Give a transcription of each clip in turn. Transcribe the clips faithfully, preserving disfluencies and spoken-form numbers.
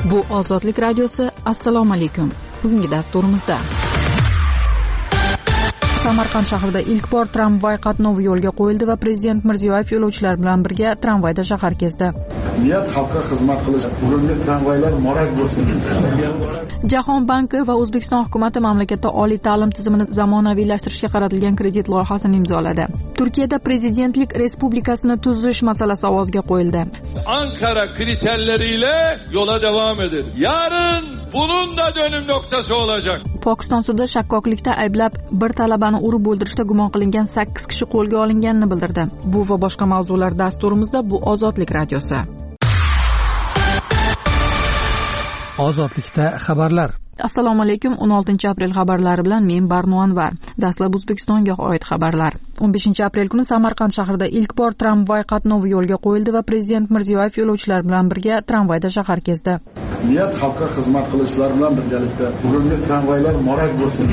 Bu Ozodlik radiosi. Assalomu alaykum. Bugungi dasturimizda Samarqand shahrida ilk bor tramvay qatnovi yo'lga qo'yildi va Prezident Mirziyoyev yo'lovchilar bilan birga tramvayda shahar kezdi. Niyat xalqqa xizmat qilish, bugungi tramvaylar morak bo'lsin. Jahon banki va O'zbekiston hukumati mamlakatda oliy ta'lim tizimini zamonaviylashtirishga qaratilgan kredit loyihasini imzoladi. Turkiyada prezidentlik respublikasini tuzish masalasi ovozga qo'yildi. Ankara kriterleriyle yola devam edin. Yarın bunun da dönüm noktası olacak. Pokiston sudi shakkoklikda ayblab bir talabani urib o'ldirishda gumon qilingan sakkiz kishi qo'lga olinganini bildirdi. Bu va boshqa mavzular dasturimizda. Bu Ozodlik radiosi. Ozodlikda xabarlar. Assalomu alaykum. o'n oltinchi aprel xabarlari bilan men Barno Anvar. Dastlab O'zbekistonga oid xabarlar. o'n beshinchi aprel kuni Samarqand shahrida ilk bor tramvay qatnovi yo'lga qo'yildi va Prezident Mirziyoyev yo'lovchilar bilan birga tramvayda shahar kezdi. Niyat xalqqa xizmat qilishlar bilan birgalikda bugungi tramvaylar morak bo'lsin.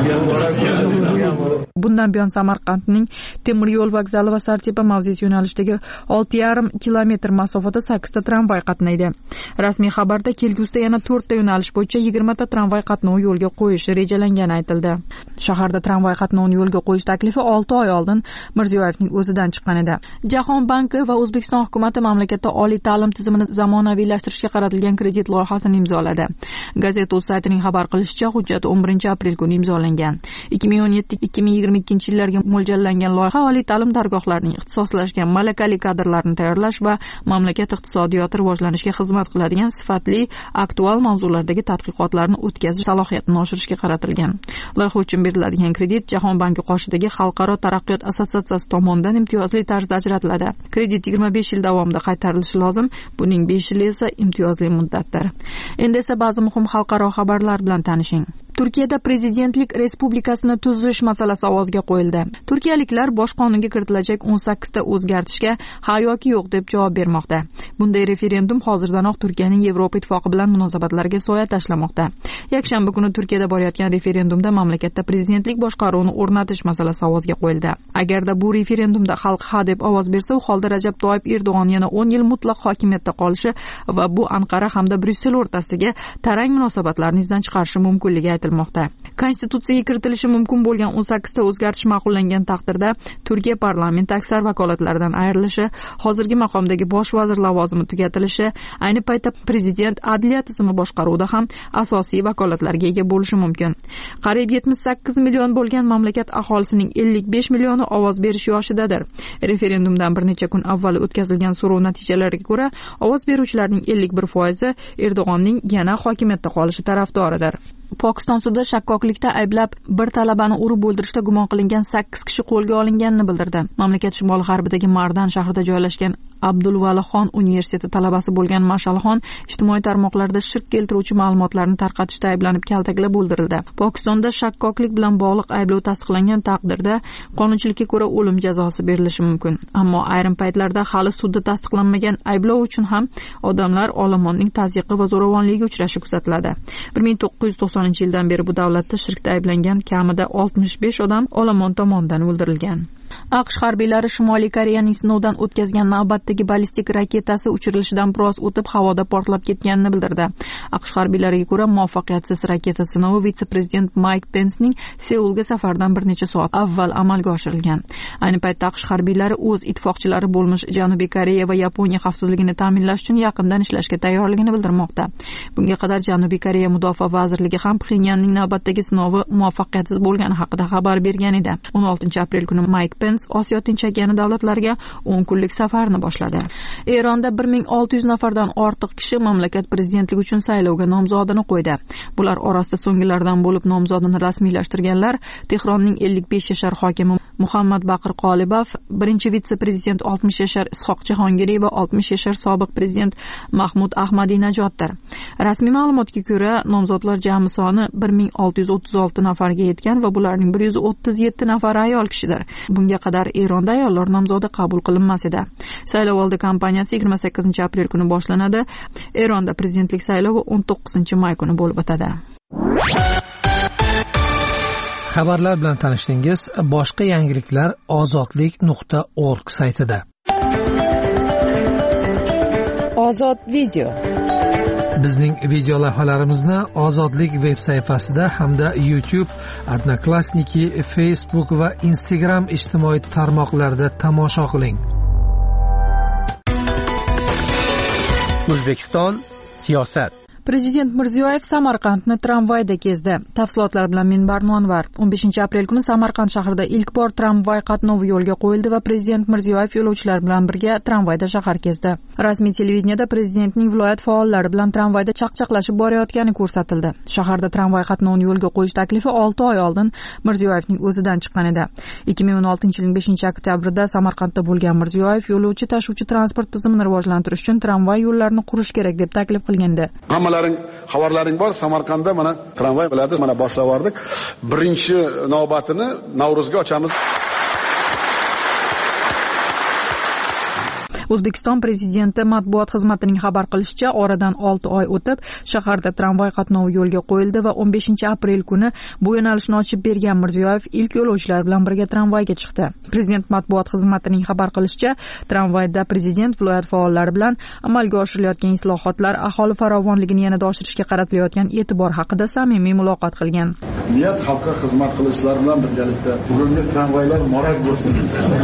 Bundan buyon Samarqandning temir yo'l vokzali va Sartepa mavzesi yo'nalishidagi olti yarim kilometr masofada sakkizta tramvay qatnaydi. Rasmiy xabarda kelgusida yana to'rtta yo'nalish bo'yicha yigirma ta tramvay qatnovi yo'lga qo'yish rejalangani aytildi. Shaharda tramvay qatnovini yo'lga qo'yish taklifi olti oy oldin Mirziyoyevning o'zidan chiqqan edi. Jahon banki va O'zbekiston hukumati mamlakatda oliy ta'lim tizimini zamonaviylashtirishga qaratilgan kredit loyihasini imzoladi. Gazeta.uz saytining xabar qilishicha, hujjat o'n birinchi aprel kuni imzolangan. ikki ming o'n yetti ikki ming yigirma ikkinchi yillarga mo'ljallangan loyiha oliy ta'lim dargohlarining ixtisoslashgan malakali kadrlarini tayyorlash va mamlakat iqtisodiyoti rivojlanishiga xizmat qiladigan sifatli aktual mavzulardagi tadqiqotlarni o'tkazish salohiyatini oshirishga qaratilgan. Loyiha uchun beriladigan kredit Jahon banki qoshidagi Xalqaro taraqqiyot assotsiatsiyasi tomonidan imtiyozli tarzda ajratiladi. Kredit yigirma besh yil davomida qaytarilishi lozim. Buning besh yili esa imtiyozli muddatdir. Endi esa ba'zi muhim xalqaro xabarlar bilan tanishing. Turkiyada prezidentlik respublikasini tuzish masalasi ovozga qo'yildi. Turkiyaliklar bosh qonunga kiritilajak o'n sakkizta o'zgartishga ha yoki yo'q deb javob bermoqda. Bunday referendum hozirdanoq Turkiyaning Yevropa ittifoqi bilan munosabatlariga soya tashlamoqda. Yakshanba kuni Turkiyada borayotgan referendumda mamlakatda prezidentlik boshqaruvini o'rnatish masalasi ovozga qo'yildi. Agarda bu referendumda xalq ha deb ovoz bersa, u holda Rajab Toyyib Erdo'g'on yana o'n yil mutlaq hokimiyatda qolishi va bu Anqara hamda Bryussel o'rtasidagi tarang munosabatlarni izdan chiqarishi mumkinligi aytilmoqda. Konstitutsiyaga kiritilishi mumkin bo'lgan o'n sakkizta o'zgartish ma'qullangan taqdirda Turkiya parlamenti aksar vakolatlaridan ayrilishi, hozirgi maqomdagi bosh vazir lavozimi tugatilishi, ayni paytda prezident adliya tizimi boshqaruvida ham asosiy vakolatlarga ega bo'lishi mumkin. Qariyb yetmish sakkiz million bo'lgan mamlakat aholisining ellik besh millioni ovoz berish yoshidadir. Referendumdan bir necha kun avval o'tkazilgan so'rov natijalariga ko'ra, ovoz beruvchilarning ellik bir foizi Erdo'g'onning yana hokimiyatda qolishi tarafdoridir. Pokiston sudi shakkoklikda ayblab bir talabani urib o'ldirishda gumon qilingan sakkiz kishi qo'lga olinganini bildirdi. Mamlakat shimol g'arbidagi Mardan shahrida joylashgan Abdulvalixon universiteti talabasi bo'lgan Mashalxon ijtimoiy tarmoqlarda shirk keltiruvchi ma'lumotlarni tarqatishda ayblanib kaltaklab o'ldirildi. Pokistonda shakkoklik bilan bog'liq ayblov tasdiqlangan taqdirda qonunchilikka ko'ra o'lim jazosi berilishi mumkin. Ammo ayrim paytlarda hali sudda tasdiqlanmagan ayblov uchun ham odamlar olomonning tazyiqi va zo'ravonligiga uchrashi kuzatiladi. bir ming to'qqiz yuz to'qsoninchi yildan beri bu davlatda shirkda ayblangan kamida oltmish besh odam olomon tomonidan o'ldirilgan. AQSh harbiylari Shimoliy Koreyaning sinovdan o'tkazgan navbatdagi ballistik raketasi uchirilishidan biroz o'tib havoda portlab ketganini bildirdi. AQSh harbiylariga ko'ra, muvaffaqiyatsiz raketa sinovi vitse-prezident Mike Pencening Seulga safardan bir necha soat avval amalga oshirilgan. Ayni paytda AQSh harbiylari o'z ittifoqchilari bo'lmish Janubiy Koreya va Yaponiya xavfsizligini ta'minlash uchun yaqindan ishlashga tayyorligini bildirmoqda. Bunga qadar Janubiy Koreya mudofaa vazirligi ham Pxenyanning navbatdagi sinovi muvaffaqiyatsiz bo'lgani haqida xabar bergan edi. o'n oltinchi aprel kuni Mike Pence Osiyo Tinch okeani davlatlariga o'n kunlik safarni boshladi. Eronda bir ming olti yuz nafardan ortiq kishi mamlakat prezidentligi uchun saylovga nomzodini qo'ydi. Bular orasida so'nggilardan bo'lib nomzodini rasmiylashtirganlar Tehronning ellik besh yashar hokimi Muhammad Baqir Qolibov, birinchi vitse-prezident oltmish yashar Ishoq Jahongiriy va oltmish yashar sobiq prezident Mahmud Ahmadinajoddir. Rasmiy ma'lumotga ko'ra, nomzodlar jami soni bir ming olti yuz o'ttiz olti nafarga yetgan va bularning bir yuz o'ttiz yetti nafari ayol kishidir. Bunga qadar Eronda ayollar nomzodi qabul qilinmas edi. Saylovoldi kampaniyasi yigirma sakkizinchi aprel kuni boshlanadi. Eronda prezidentlik saylovi o'n to'qqizinchi may kuni bo'lib o'tadi. Xabarlar bilan tanishdingiz. Boshqa yangiliklar ozodlik nuqta org saytida. Ozod video. Bizning video lavhalarimizni Ozodlik veb sayfasida hamda YouTube, Odnoklassniki, Facebook va Instagram ijtimoiy tarmoqlarida tomosha qiling. O'zbekiston siyosat. Prezident Mirziyoyev Samarqandni tramvayda kezdi. Tafsilotlar bilan Minbar Anvar. o'n beshinchi aprel kuni Samarqand shahrida ilk bor tramvay qatnovi yo'lga qo'yildi va Prezident Mirziyoyev yo'lovchilar bilan birga tramvayda shahar kezdi. Rasmiy televideniyada prezidentning viloyat faollari bilan tramvayda chaqchaqlashib borayotgani ko'rsatildi. Shaharda tramvay qatnovini yo'lga qo'yish taklifi olti oy oldin Mirziyoyevning o'zidan chiqqan edi. ikki ming o'n oltinchi yilning beshinchi oktyabrida Samarqandda bo'lgan Mirziyoyev yo'lovchi tashuvchi transport tizimini rivojlantirish uchun tramvay yo'llarini qurish kerak deb taklif qilgandi. Xabarlaring bor, Samarqandda mana tramvay bo'ladi, mana boshlab yubordik. Birinchi navbatini Navro'zga ochamiz. O'zbekiston prezidenti matbuot xizmatining xabar qilishicha, oradan olti oy o'tib, shaharda tramvay qatnovi yo'lga qo'yildi va o'n beshinchi aprel kuni bu yo'nalishni ochib bergan Mirziyoyev ilk yo'lovchilar bilan birga tramvayga chiqdi. Prezident matbuot xizmatining xabar qilishicha, tramvayda prezident viloyat faollari bilan amalga oshirilayotgan islohotlar, aholi farovonligini yanada oshirishga qaratilayotgan e'tibor haqida samimiy muloqot qilgan. Niyat xalqqa xizmat qilishlar bilan birgalikda bugungi tramvaylar morak bo'lsin.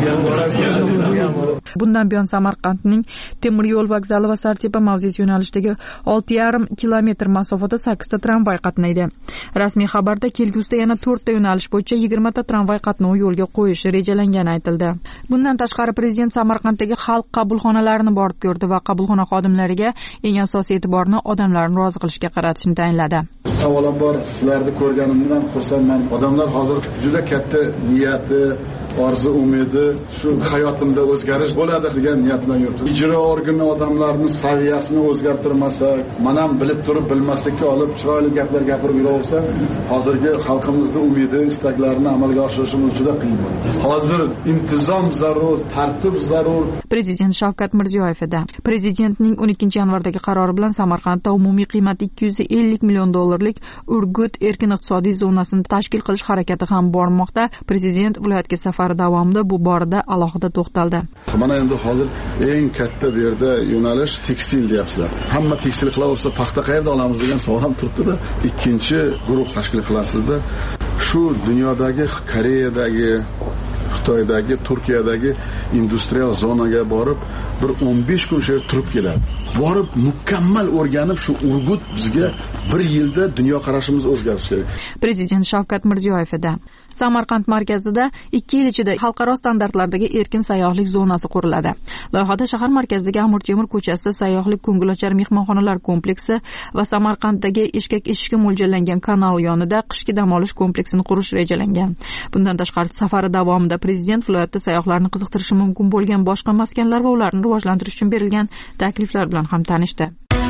Bundan buyon Samarqandning temir yo'l vokzali va Sartepa mavzesi yo'nalishidagi olti yarim kilometr masofada sakkizta tramvay qatnaydi. Rasmiy xabarda kelgusida yana to'rtta yo'nalish bo'yicha yigirmata tramvay qatnovi yo'lga qo'yish rejalangani aytildi. Bundan tashqari prezident Samarqanddagi xalq qabulxonalarini borib ko'rdi va qabulxona xodimlariga eng asosiy e'tiborni odamlarni rozi qilishga qaratishni tayinladi. Avvalambor sizlarni ko'rganimdan xursandman. Odamlar hozir juda katta niyati, orzu, umidi, shu hayotimda o'zgarish bo'ladi degan niyat bilan yuribdi. Ijro organi odamlarning saviyasini o'zgartirmasak, mana ham bilib turib bilmaslikka olib chiroyli gaplar gapirib yuraversa, hozirgi xalqimizning umidi, istaklarini amalga oshirishimiz juda qiyin bo'ladi. Hozir intizom zarur, tartib zarur. Prezident Shavkat Mirziyoyev edi. Prezidentning o'n ikkinchi yanvardagi qarori bilan Samarqandda umumiy qiymati ikki yuz ellik million dollarlik Urgut erkin iqtisodiy zonasini tashkil qilish harakati ham bormoqda. Prezident viloyatga safari davomida bu borada alohida to'xtaldi. Mana endi hozir eng katta bu yerda yo'nalish tekstil deyapsizlar. Hamma tekstil qilaversa, paxta qayerda olamiz degan savol ham turibdi-da. Ikkinchi guruh tashkil qilasizda. Shu dunyodagi Koreyadagi, Xitoydagi, Turkiyadagi industrial zonaga borib, bir o'n besh kun shu yerda turib keladi. Borib mukammal o'rganib, shu Urgut bizga bir yilda dunyo qarashimiz o'zgarishi kerak. Prezident Shavkat Mirziyoyev edi. Samarqand markazida ikki yil ichida xalqaro standartlardagi erkin sayyohlik zonasi quriladi. Loyihada shahar markazidagi Amir Temur ko'chasida sayyohlik ko'ngilochar mehmonxonalar kompleksi va Samarqanddagi eshkak eshikka mo'ljallangan kanal yonida qishki dam olish kompleksini qurish rejalangan. Bundan tashqari safari davomida prezident viloyatda sayyohlarni qiziqtirishi mumkin bo'lgan boshqa maskanlar va ularni rivojlantirish uchun berilgan takliflar bilan ham tanishdi.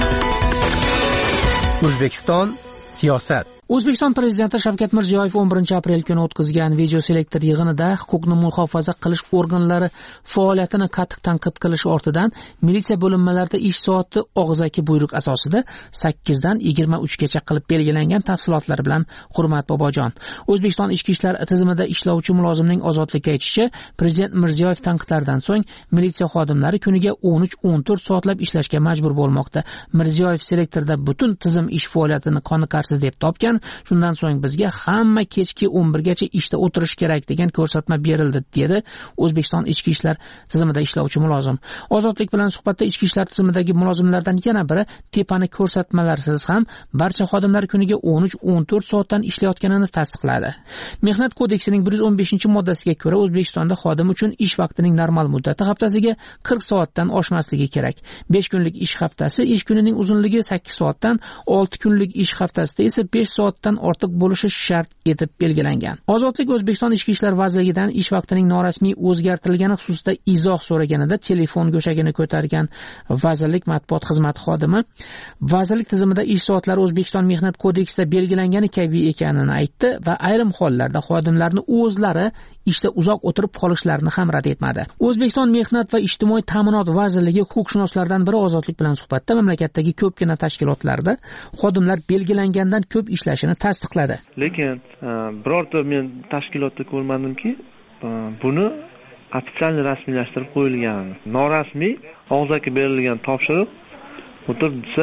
O'zbekiston siyosat. O'zbekiston prezidenti Shavkat Mirziyoyev o'n birinchi aprel kuni o'tkazgan video selektor yig'inida huquqni muhofaza qilish organlari faoliyatini qattiq tanqid qilish ortidan militsiya bo'linmalarida ish soati og'zaki buyruq asosida sakkizdan yigirma uchgacha qilib belgilangan tafsilotlar bilan Hurmat Bobojon. O'zbekiston ichki ishlar tizimida ishlovchi mulozimning ozodlikka aytishicha, prezident Mirziyoyev tanqidlardan so'ng militsiya xodimlari kuniga o'n uch o'n to'rt soatlab ishlashga majbur bo'lmoqda. Mirziyoyev selektorda butun tizim ish faoliyatini qoniqarsiz deb topgan. Shundan so'ng bizga hamma kechki o'n birgacha ishda o'tirish kerak degan ko'rsatma berildi, dedi O'zbekiston ichki ishlar tizimida ishlovchi mulozim. Ozodlik bilan suhbatda ichki ishlar tizimidagi mulozimlardan yana biri tepani ko'rsatmalarsiz ham barcha xodimlar kuniga o'n uch o'n to'rt soatdan ishlayotganini tasdiqladi. Mehnat kodeksining bir yuz o'n beshinchi moddasiga ko'ra O'zbekistonda xodim uchun ish vaqtining normal muddati haftasiga qirq soatdan oshmasligi kerak. besh kunlik ish haftasi ish kunining uzunligi sakkiz soatdan, olti kunlik ish haftasida esa besh soatdan ortiq bo'lishi shart etib belgilangan. Ozodlik O'zbekiston ichki ishlar vazirligidan ish vaqtining norasmiy o'zgartirilgani xususida izoh so'raganida telefon go'shagini ko'targan vazirlik matbuot xizmati xodimi vazirlik tizimida ish soatlari O'zbekiston mehnat kodeksida belgilangani kabi ekanini aytdi va ayrim hollarda xodimlarni o'zlari ishda uzoq o'tirib qolishlarini ham rad etmadi. O'zbekiston mehnat va ijtimoiy ta'minot vazirligi huquqshunoslardan biri Ozodlik bilan suhbatda mamlakatdagi ko'pgina tashkilotlarda xodimlar belgilangandan ko'p ishlashini tasdiqladi. Lekin birorta men tashkilotda ko'rmadimki, buni ofitsial rasmiylashtirib qo'yilgan. Norasmiy og'zaki berilgan topshiriq o'tirib desa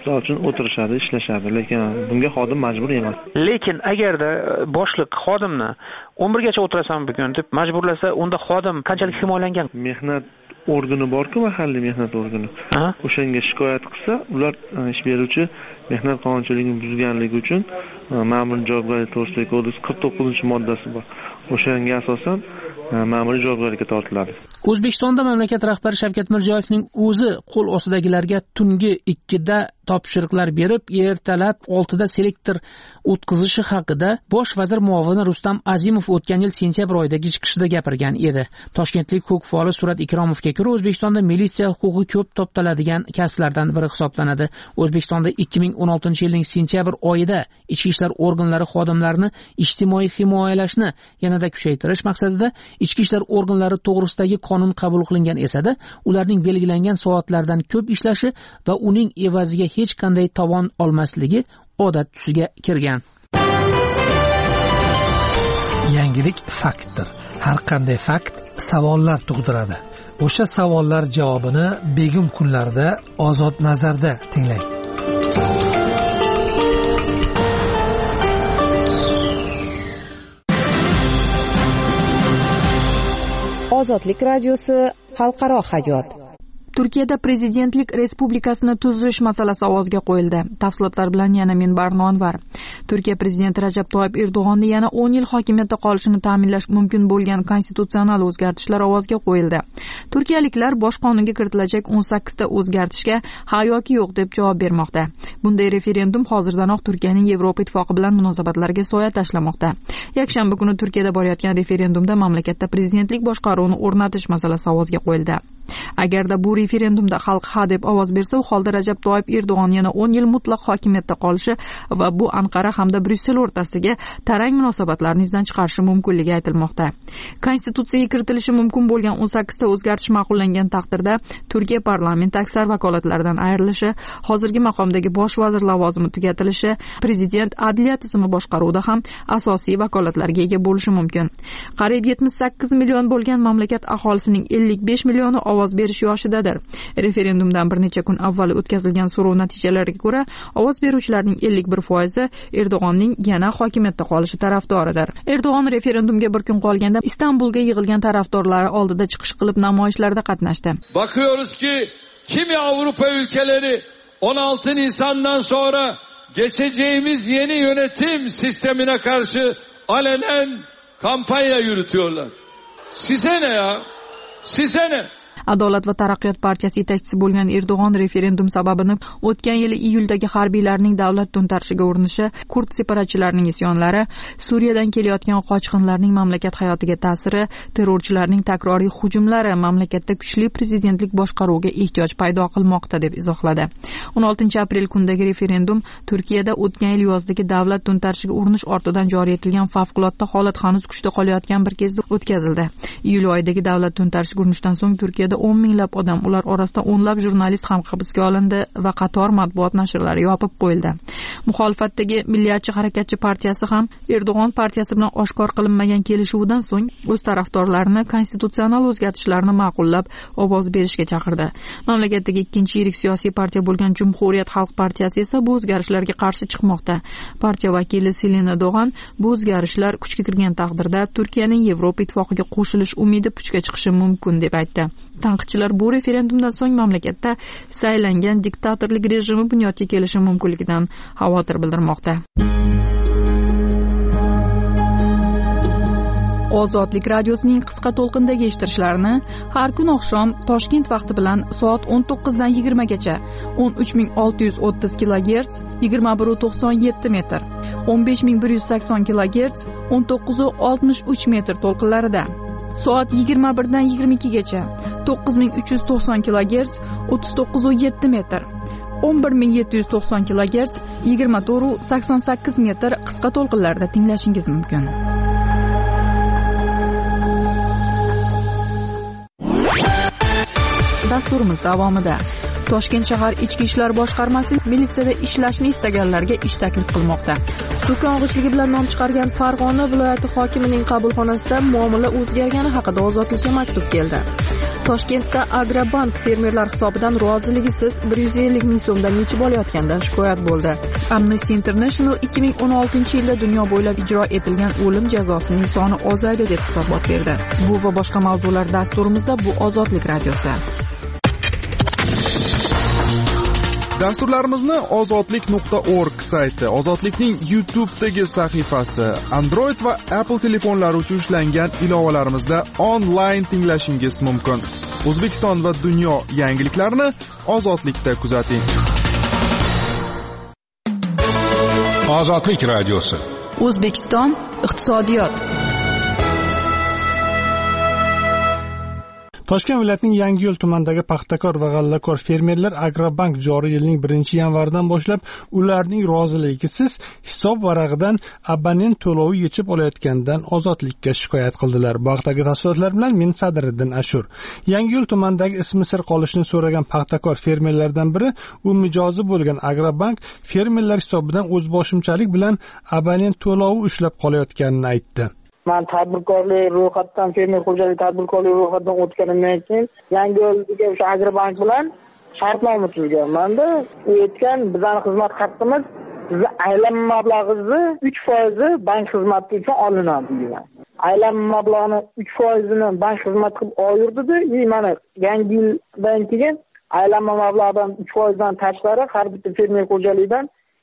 misol uchun o'tirishadi, ishlashadi, lekin bunga xodim majbur emas. Lekin agarda boshliq xodimni o'n birgacha o'tirasan bugun deb majburlasa, unda xodim qanchalik himoyalangan? Mehnat organi bor-ku, mahalliy mehnat organi. O'shanga shikoyat qilsa, ular ish beruvchi mehnat qonunchiligini buzganligi uchun ma'muriy javobgarlik to'g'risidagi kodeks qirq to'qqizinchi moddasi bor. O'shanga asosan ma'muriy javobgarlikka tortiladi. O'zbekistonda mamlakat rahbari Shavkat Mirziyoyevning o'zi qo'l ostidagilarga tungi ikkida topshiriqlar berib, ertalab oltida selektor o'tkazishi haqida bosh vazir muovini Rustam Azimov o'tgan yil sentyabr oyidagi chiqishida gapirgan edi. Toshkentlik huquq faoli Surat Ikromovga ko'ra, O'zbekistonda militsiya huquqi ko'p toptaladigan kasblardan biri hisoblanadi. O'zbekistonda ikki ming o'n oltinchi yilning sentyabr oyida ichki ishlar organlari xodimlarini ijtimoiy himoyalashni yanada kuchaytirish maqsadida ichki ishlar organlari to'g'risidagi qonun qabul qilingan esa-da, ularning belgilangan soatlardan ko'p ishlashi va uning evaziga hech qanday tovon olmasligi odat tusiga kirgan. Yangilik faktdir. Har qanday fakt savollar tug'diradi. O'sha savollar javobini begum kunlarda Ozod nazarda tinglang. Ozodlik radiosi xalqaro hayot. Turkiyada prezidentlik respublikasini tuzish masalasi ovozga qo'yildi. Tafsilotlar bilan yana men Barno Anvar. Turkiya prezidenti Rajab Toyyib Erdo'g'onni yana o'n yil hokimiyatda qolishini ta'minlash mumkin bo'lgan konstitutsional o'zgartishlar ovozga qo'yildi. Turkiyaliklar bosh qonunga kiritilajak o'n sakkizta o'zgartishga ha yoki yo'q deb javob bermoqda. Bunday referendum hozirdanoq Turkiyaning Yevropa ittifoqi bilan munosabatlariga soya tashlamoqda. Yakshanba kuni Turkiyada borayotgan referendumda mamlakatda prezidentlik boshqaruvini o'rnatish masalasi ovozga qo'yildi. Agarda bu referendumda xalq ha deb ovoz bersa, u holda Rajab Toyyib Erdo'g'on yana o'n yil mutlaq hokimiyatda qolishi va bu Anqara hamda Bryussel o'rtasidagi tarang munosabatlarni izdan chiqarishi mumkinligi aytilmoqda. Konstitutsiyaga kiritilishi mumkin bo'lgan o'n sakkizta o'zgartish ma'qullangan taqdirda Turkiya parlamenti aksar vakolatlaridan ayrilishi, hozirgi maqomdagi bosh vazir lavozimi tugatilishi, prezident adliya tizimi boshqaruvida ham asosiy vakolatlarga ega bo'lishi mumkin. Qariyb yetmish sakkiz million bo'lgan mamlakat aholisining ellik besh millioni ovoz berish yoshidadir. Referendumdan bir necha kun avval o'tkazilgan so'rov natijalariga ko'ra, ovoz beruvchilarning ellik bir foizi Erdo'g'onning yana hokimiyatda qolishi tarafdoridir. Erdo'g'on referendumga bir kun qolganda Istanbulga yig'ilgan tarafdorlari oldida chiqish qilib namoyishlarda qatnashdi. Bakıyoruz ki kimi Avrupa ülkeleri on altı Nisan'dan sonra geçeceğimiz yeni yönetim sistemine karşı alenen kampanya yürütüyorlar. Size ne ya? Size ne? Adolat va taraqqiyot partiyasi yetakchisi bo'lgan Erdo'g'on referendum sababini o'tgan yili iyuldagi harbiylarning davlat to'ntarishiga urinishi, kurd separatchilarining isyonlari, Suriyadan kelayotgan qochqinlarning mamlakat hayotiga ta'siri, terrorchilarning takroriy hujumlari mamlakatda kuchli prezidentlik boshqaruviga ehtiyoj paydo qilmoqda deb izohladi. o'n oltinchi aprel kunidagi referendum Turkiyada o'tgan yil yozdagi davlat to'ntarishiga urinish ortidan joriy etilgan favqulodda holat hanuz kuchda qolayotgan bir kezda o'tkazildi. Iyul oyidagi davlat to'ntarishiga urinishdan so'ng Turkiyada o'n minglab odam, ular orasida o'nlab jurnalist ham hibsga olindi va qator matbuot nashrlari yopib qo'yildi. Muxolifatdagi Milliyatchi harakatchi partiyasi ham Erdo'g'on partiyasi bilan oshkor qilinmagan kelishuvdan so'ng o'z tarafdorlarini konstitutsional o'zgartishlarni ma'qullab ovoz berishga chaqirdi. Mamlakatdagi ikkinchi yirik siyosiy partiya bo'lgan Jumhuriyat xalq partiyasi esa bu o'zgarishlarga qarshi chiqmoqda. Partiya vakili Selina Doğan bu o'zgarishlar kuchga kirgan taqdirda Turkiyaning Yevropa ittifoqiga qo'shilish umidi puchga chiqishi mumkin deb aytdi. Tanqidchilar bu referendumdan so'ng mamlakatda saylangan diktatorlik rejimi bunyodga kelishi mumkinligidan xavotir bildirmoqda. Ozodlik radiosining qisqa to'lqindagi eshittirishlarini har kun oqshom Toshkent vaqti bilan soat o'n to'qqizdan yigirmagacha o'n uch ming olti yuz o'ttiz kilogerts yigirma bir nuqta to'qson yetti metr, o'n besh ming bir yuz sakson kilogerts o'n to'qqiz nuqta oltmish uch metr to'lqinlarida, soat yigirma birdan yigirma ikkigacha to'qqiz ming uch yuz to'qson kilogerts o'ttiz to'qqiz nuqta yetti metr, o'n bir ming yetti yuz to'qson kilogerts yigirma to'rt nuqta sakson sakkiz metr qisqa to'lqinlarda tinglashingiz mumkin. Dasturimiz davomida Toshkent shahar ichki ishlar boshqarmasi militsiyada ishlashni istaganlarga ish taklif qilmoqda. So'kong'ichligi bilan nom chiqargan Farg'ona viloyati hokimining qabulxonasida muomala o'zgargani haqida Ozodlikka maktub keldi. Toshkentda Agrobank fermerlar hisobidan roziligisiz bir yuz ellik ming so'mdan yechib olayotganidan shikoyat bo'ldi. Amnesty International ikki ming o'n oltinchi yilda dunyo bo'ylab ijro etilgan o'lim jazosining soni ozaydi deb hisobot berdi. Bu va boshqa mavzular dasturimizda bu Ozodlik radiosi. Dasturlarimizni ozodlik nuqta org sayti, Ozodlikning YouTube'dagi sahifasi, Android va Apple telefonlari uchun ishlangan ilovalarimizda onlayn tinglashingiz mumkin. O'zbekiston va dunyo yangiliklarini Ozodlikda kuzating. Ozodlik radiosi. O'zbekiston iqtisodiyot. Toshkent viloyatining Yangiyo'l tumanidagi paxtakor va g'allakor fermerlar Agrobank joriy yilning birinchi yanvaridan boshlab ularning roziligisiz hisob varag'idan abonent to'lovi yechib olayotganidan Ozodlikka shikoyat qildilar. Bu haqdagi tafsilotlar bilan men Sadriddin Ashur. Yangiyo'l tumanidagi ismi sir qolishini so'ragan paxtakor fermerlardan biri u mijozi bo'lgan Agrobank fermerlar hisobidan o'zboshimchalik bilan abonent to'lovi ushlab qolayotganini aytdi. Men tadbirkorlik ro'yxatdan fermer xo'jaligi tadbirkorlik ro'yxatdan o'tganimdan keyin Yangiyo'ldagi o'sha Agrobank bilan shartnoma tuzganman-da. U aytgan, bizning xizmat haqqimiz sizni aylanma mablag'ingizni uch foiz bank xizmati uchun olinadi degan. Aylanma mablag'ini uch foiz ni bank xizmati qilib oldirdi-da, и mana yangi yildan keyin aylanma mablag'idan uch foiz dan tashqari har bitta fermer xo'jaligidan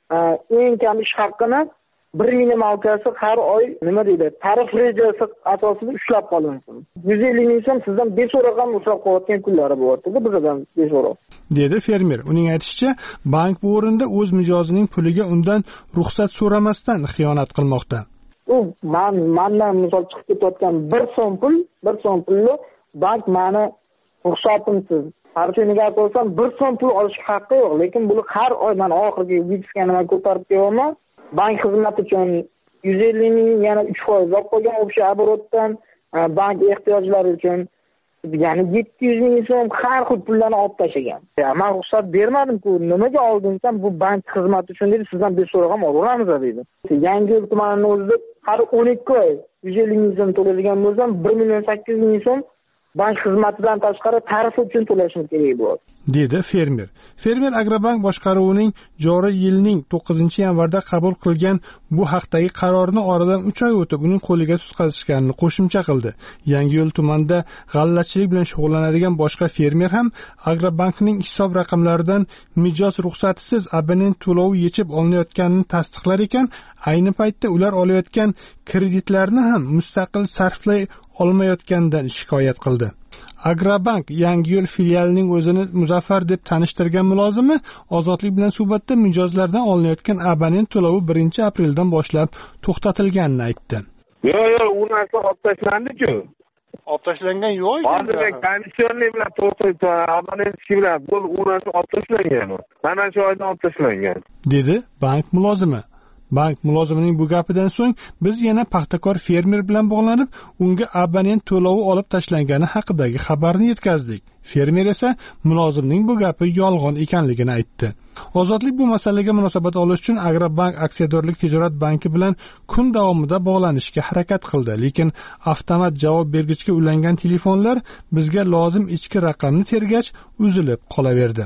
eng kam ish haqqini bir minimalkasi har oy nima deydi, tarif rejasi asosida ushlab qolinsin. yuz ellik ming so'm sizdan beso'roq ham ushlab qo'yayotgan kunlari bo'lyapti-da, bizdan beso'roq. Dedi fermer. Uning aytishicha, bank bu o'rinda o'z mijozining puliga undan ruxsat so'ramasdan xiyonat qilmoqda. U men mendan misol chiqib ketayotgan bir so'm pul, bir so'm pulni bank meni ruxsatimsiz Parchoniga qo'ysam bir so'm pul olish haqqi yo'q, lekin buni har oy men oxirgi vizitga ko'tarib kelaman. Bank xizmati uchun yuz ellik ming yana uch foiz olib qo'ygan o'sha oborotdan bank ehtiyojlari uchun ya'ni yetti yuz ming so'm har xil pullarni olib tashlagan. Men ruxsat bermadim-ku, nimaga oldinsan bu bank xizmati uchun dedi, sizdan beso'roq ham olaveramiz dedi. Yangiyo'l tumanining o'zida har o'n ikki oy yuz ellik ming so'm to'laydigan bo'lsam bir million sakkiz yuz ming so'm bank xizmatidan tashqari tarif uchun to'lashim kerak bo'ladi, dedi fermer. Fermer Agrobank boshqaruvining joriy yilning to'qqizinchi yanvarda qabul qilgan bu haqdagi qarorini oradan uch oy o'tib uning qo'liga tutqazishganini qo'shimcha qildi. Yangiyo'l tumanida g'allachilik bilan shug'ullanadigan boshqa fermer ham Agrobankning hisob raqamlaridan mijoz ruxsatisiz abonent to'lovi yechib olinayotganini tasdiqlar ekan, ayni paytda ular olayotgan kreditlarni ham mustaqil sarflay olmayotganidan shikoyat qildi. Agrobank Yangiyo'l filialining o'zini Muzaffar deb tanishtirgan mulozimi Ozodlik bilan suhbatda mijozlardan olinayotgan abonent to'lovi birinchi apreldan boshlab to'xtatilganini aytdi. Yo'q, yo'q, u narsa olib tashlandi-ku. Olib tashlangan yo'q ekan. Hozirda komissionni bilan to'xtatib, abonent bilan bu narsa olib tashlangan. Mana shu oyda olib tashlangan, dedi bank mulozimi. Bank mulozimining bu gapidan so'ng biz yana paxtakor fermer bilan bog'lanib, unga abonent to'lovi olib tashlangani haqidagi xabarni yetkazdik. Fermer esa mulozimning bu gapi yolg'on ekanligini aytdi. Ozodlik bu masalaga munosabat olish uchun Agrobank aksiyadorlik tijorat banki bilan kun davomida bog'lanishga harakat qildi, lekin avtomat javob bergichga ulangan telefonlar bizga lozim ichki raqamni tergach uzilib qolaverdi.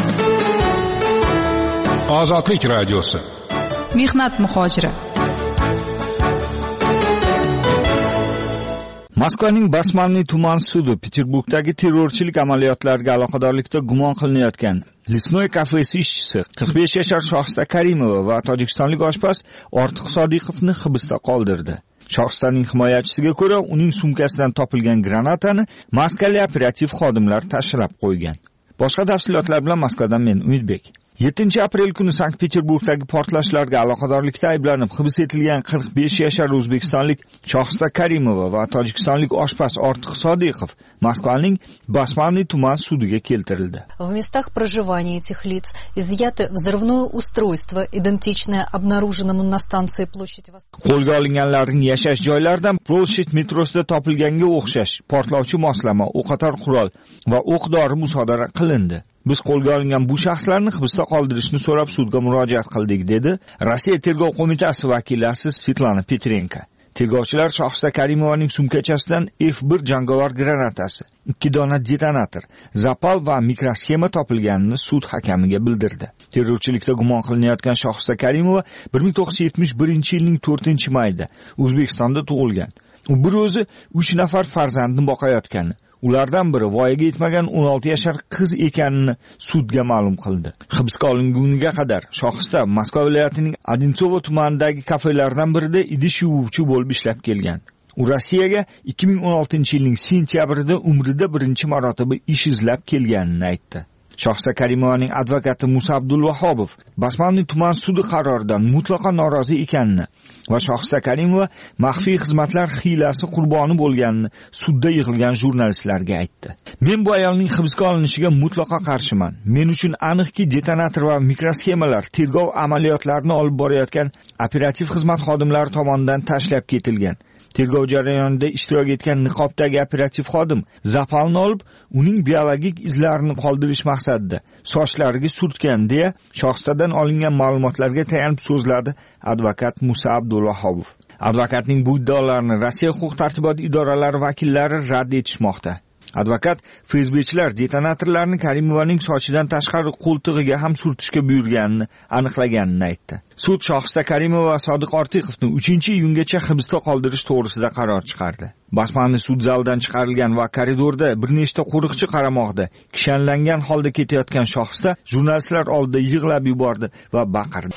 Ozodlik radiosi. Mehnat muhojiri. Moskvaning Basmanniy tuman sudi Peterburgdagi terrorchilik amaliyotlariga aloqadorlikda gumon qilinayotgan Lesnoy kafesi ishchisi qirq besh yashar Shohista Karimova va tojikistonlik oshpaz Ortiq Sodiqovni hibsda qoldirdi. Shohstaning himoyachisiga ko'ra, uning sumkasidan topilgan granatani maskali operativ xodimlar tashlab qo'ygan. Boshqa tafsilotlar bilan Moskvadan men Umidbek. yettinchi aprel kuni Sankt-Peterburgdagi portlashlarga aloqadorlikda ayblanib hibs etilgan qirq besh yashar o'zbekistonlik Shohista Karimova va tojikistonlik oshpaz Ortiq Sodiqov Moskvaning Basmanniy tuman sudiga keltirildi. В местах проживания этих лиц изъято взрывное устройство, идентичное обнаруженному на станции площади Восток. Qo'lga olinganlarning yashash joylaridan Ploshet metrosida topilganga o'xshash portlovchi moslama, o'qotar qurol va o'q-dori musodara qilindi. Biz qo'lga olingan bu shaxslarni hibsda qoldirishni so'rab sudga murojaat qildik, dedi Rossiya tergov qo'mitasi vakilasi Svetlana Petrenko. Tergovchilar Shohista Karimovaning sumkachasidan F bir jangovar granatasi, ikki dona detonator, zapal va mikrosxema topilganini sud hakamiga bildirdi. Terrorchilikda gumon qilinayotgan Shohista Karimova bir ming to'qqiz yuz yetmish birinchi yilning to'rtinchi mayida O'zbekistonda tug'ilgan. U bir o'zi uch nafar farzandni boqayotgani, ulardan biri voyaga yetmagan o'n olti yashar qiz ekanini sudga ma'lum qildi. Hibsga olinguniga qadar Shohista Moskva viloyatining Odintsovo tumanidagi kafelardan birida idish yuvuvchi bo'lib ishlab kelgan. U Rossiyaga ikki ming o'n oltinchi yilning sentyabrida umrida birinchi marotaba ish izlab kelganini aytdi. Shohista Karimovaning advokati Musa Abdulvahobov Basmanniy tuman sudi qaroridan mutlaqo norozi ekanini va Shohista Karimova maxfiy xizmatlar hiylasi qurboni bo'lganini sudda yig'ilgan jurnalistlarga aytdi. Men bu ayolning hibsga olinishiga mutlaqo qarshiman. Men uchun aniqki detonator va mikrosxemalar tergov amaliyotlarini olib borayotgan operativ xizmat xodimlari tomonidan tashlab ketilgan. Tergov jarayonida ishtirok etgan niqobdagi operativ xodim zapalni olib, uning biologik izlarini qoldirish maqsadida sochlariga surtgan deya Shohistadan olingan ma'lumotlarga tayanib so'zladi advokat Musa Abdulvahobov. Advokatning bu iddaolarini Rossiya huquq-tartibot idoralari vakillari rad etishmoqda. Advokat Facebookchilar detonatorlarni Karimovaning sochidan tashqari qo'ltig'iga ham surtishga buyurganini aniqlaganini aytdi. Sud Shohista Karimova va Sodiq Ortiqovni uchinchi iyungacha hibsda qoldirish to'g'risida qaror chiqardi. Basmanniy sud zalidan chiqarilgan va koridorda bir nechta qo'riqchi qaramoqda kishanlangan holda ketayotgan Shohista jurnalistlar oldida yig'lab yubordi va baqirdi.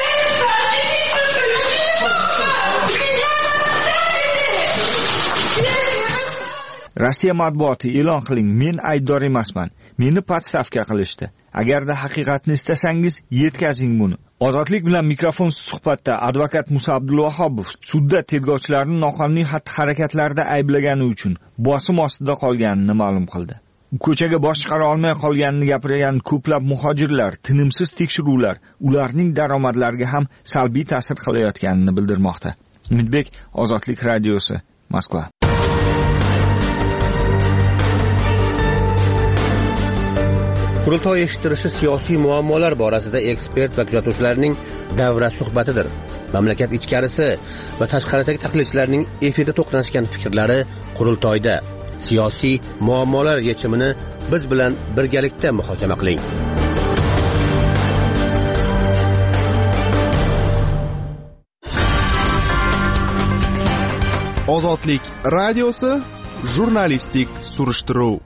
Rossiya matbuoti e'lon qiling, men aybdor emasman. Meni podstavka qilishdi. Agarda haqiqatni istasangiz, yetkazing buni. Ozodlik bilan mikrofon suhbatda advokat Musa Abdulvahobov sudda tergovchilarning noqonuniy xatti-harakatlarida ayblagani uchun bosim ostida qolganini ma'lum qildi. Ko'chaga bosh chiqara olmay qolganini gapirgan ko'plab muhojirlar, tinimsiz tekshiruvlar ularning daromadlariga ham salbiy ta'sir qilayotganini bildirmoqda. Umidbek, Ozodlik radiosi, Moskva. Qurultoy eshittirishi siyosiy muammolar borasida ekspert va kuzatuvchilarning davra suhbatidir. Mamlakat ichkarisi va tashqaridagi tahlilchilarning efirda to'qnashgan fikrlari qurultoyda. Siyosiy muammolar yechimini biz bilan birgalikda muhokama qiling. Ozodlik radiosi jurnalistik surishtiruv.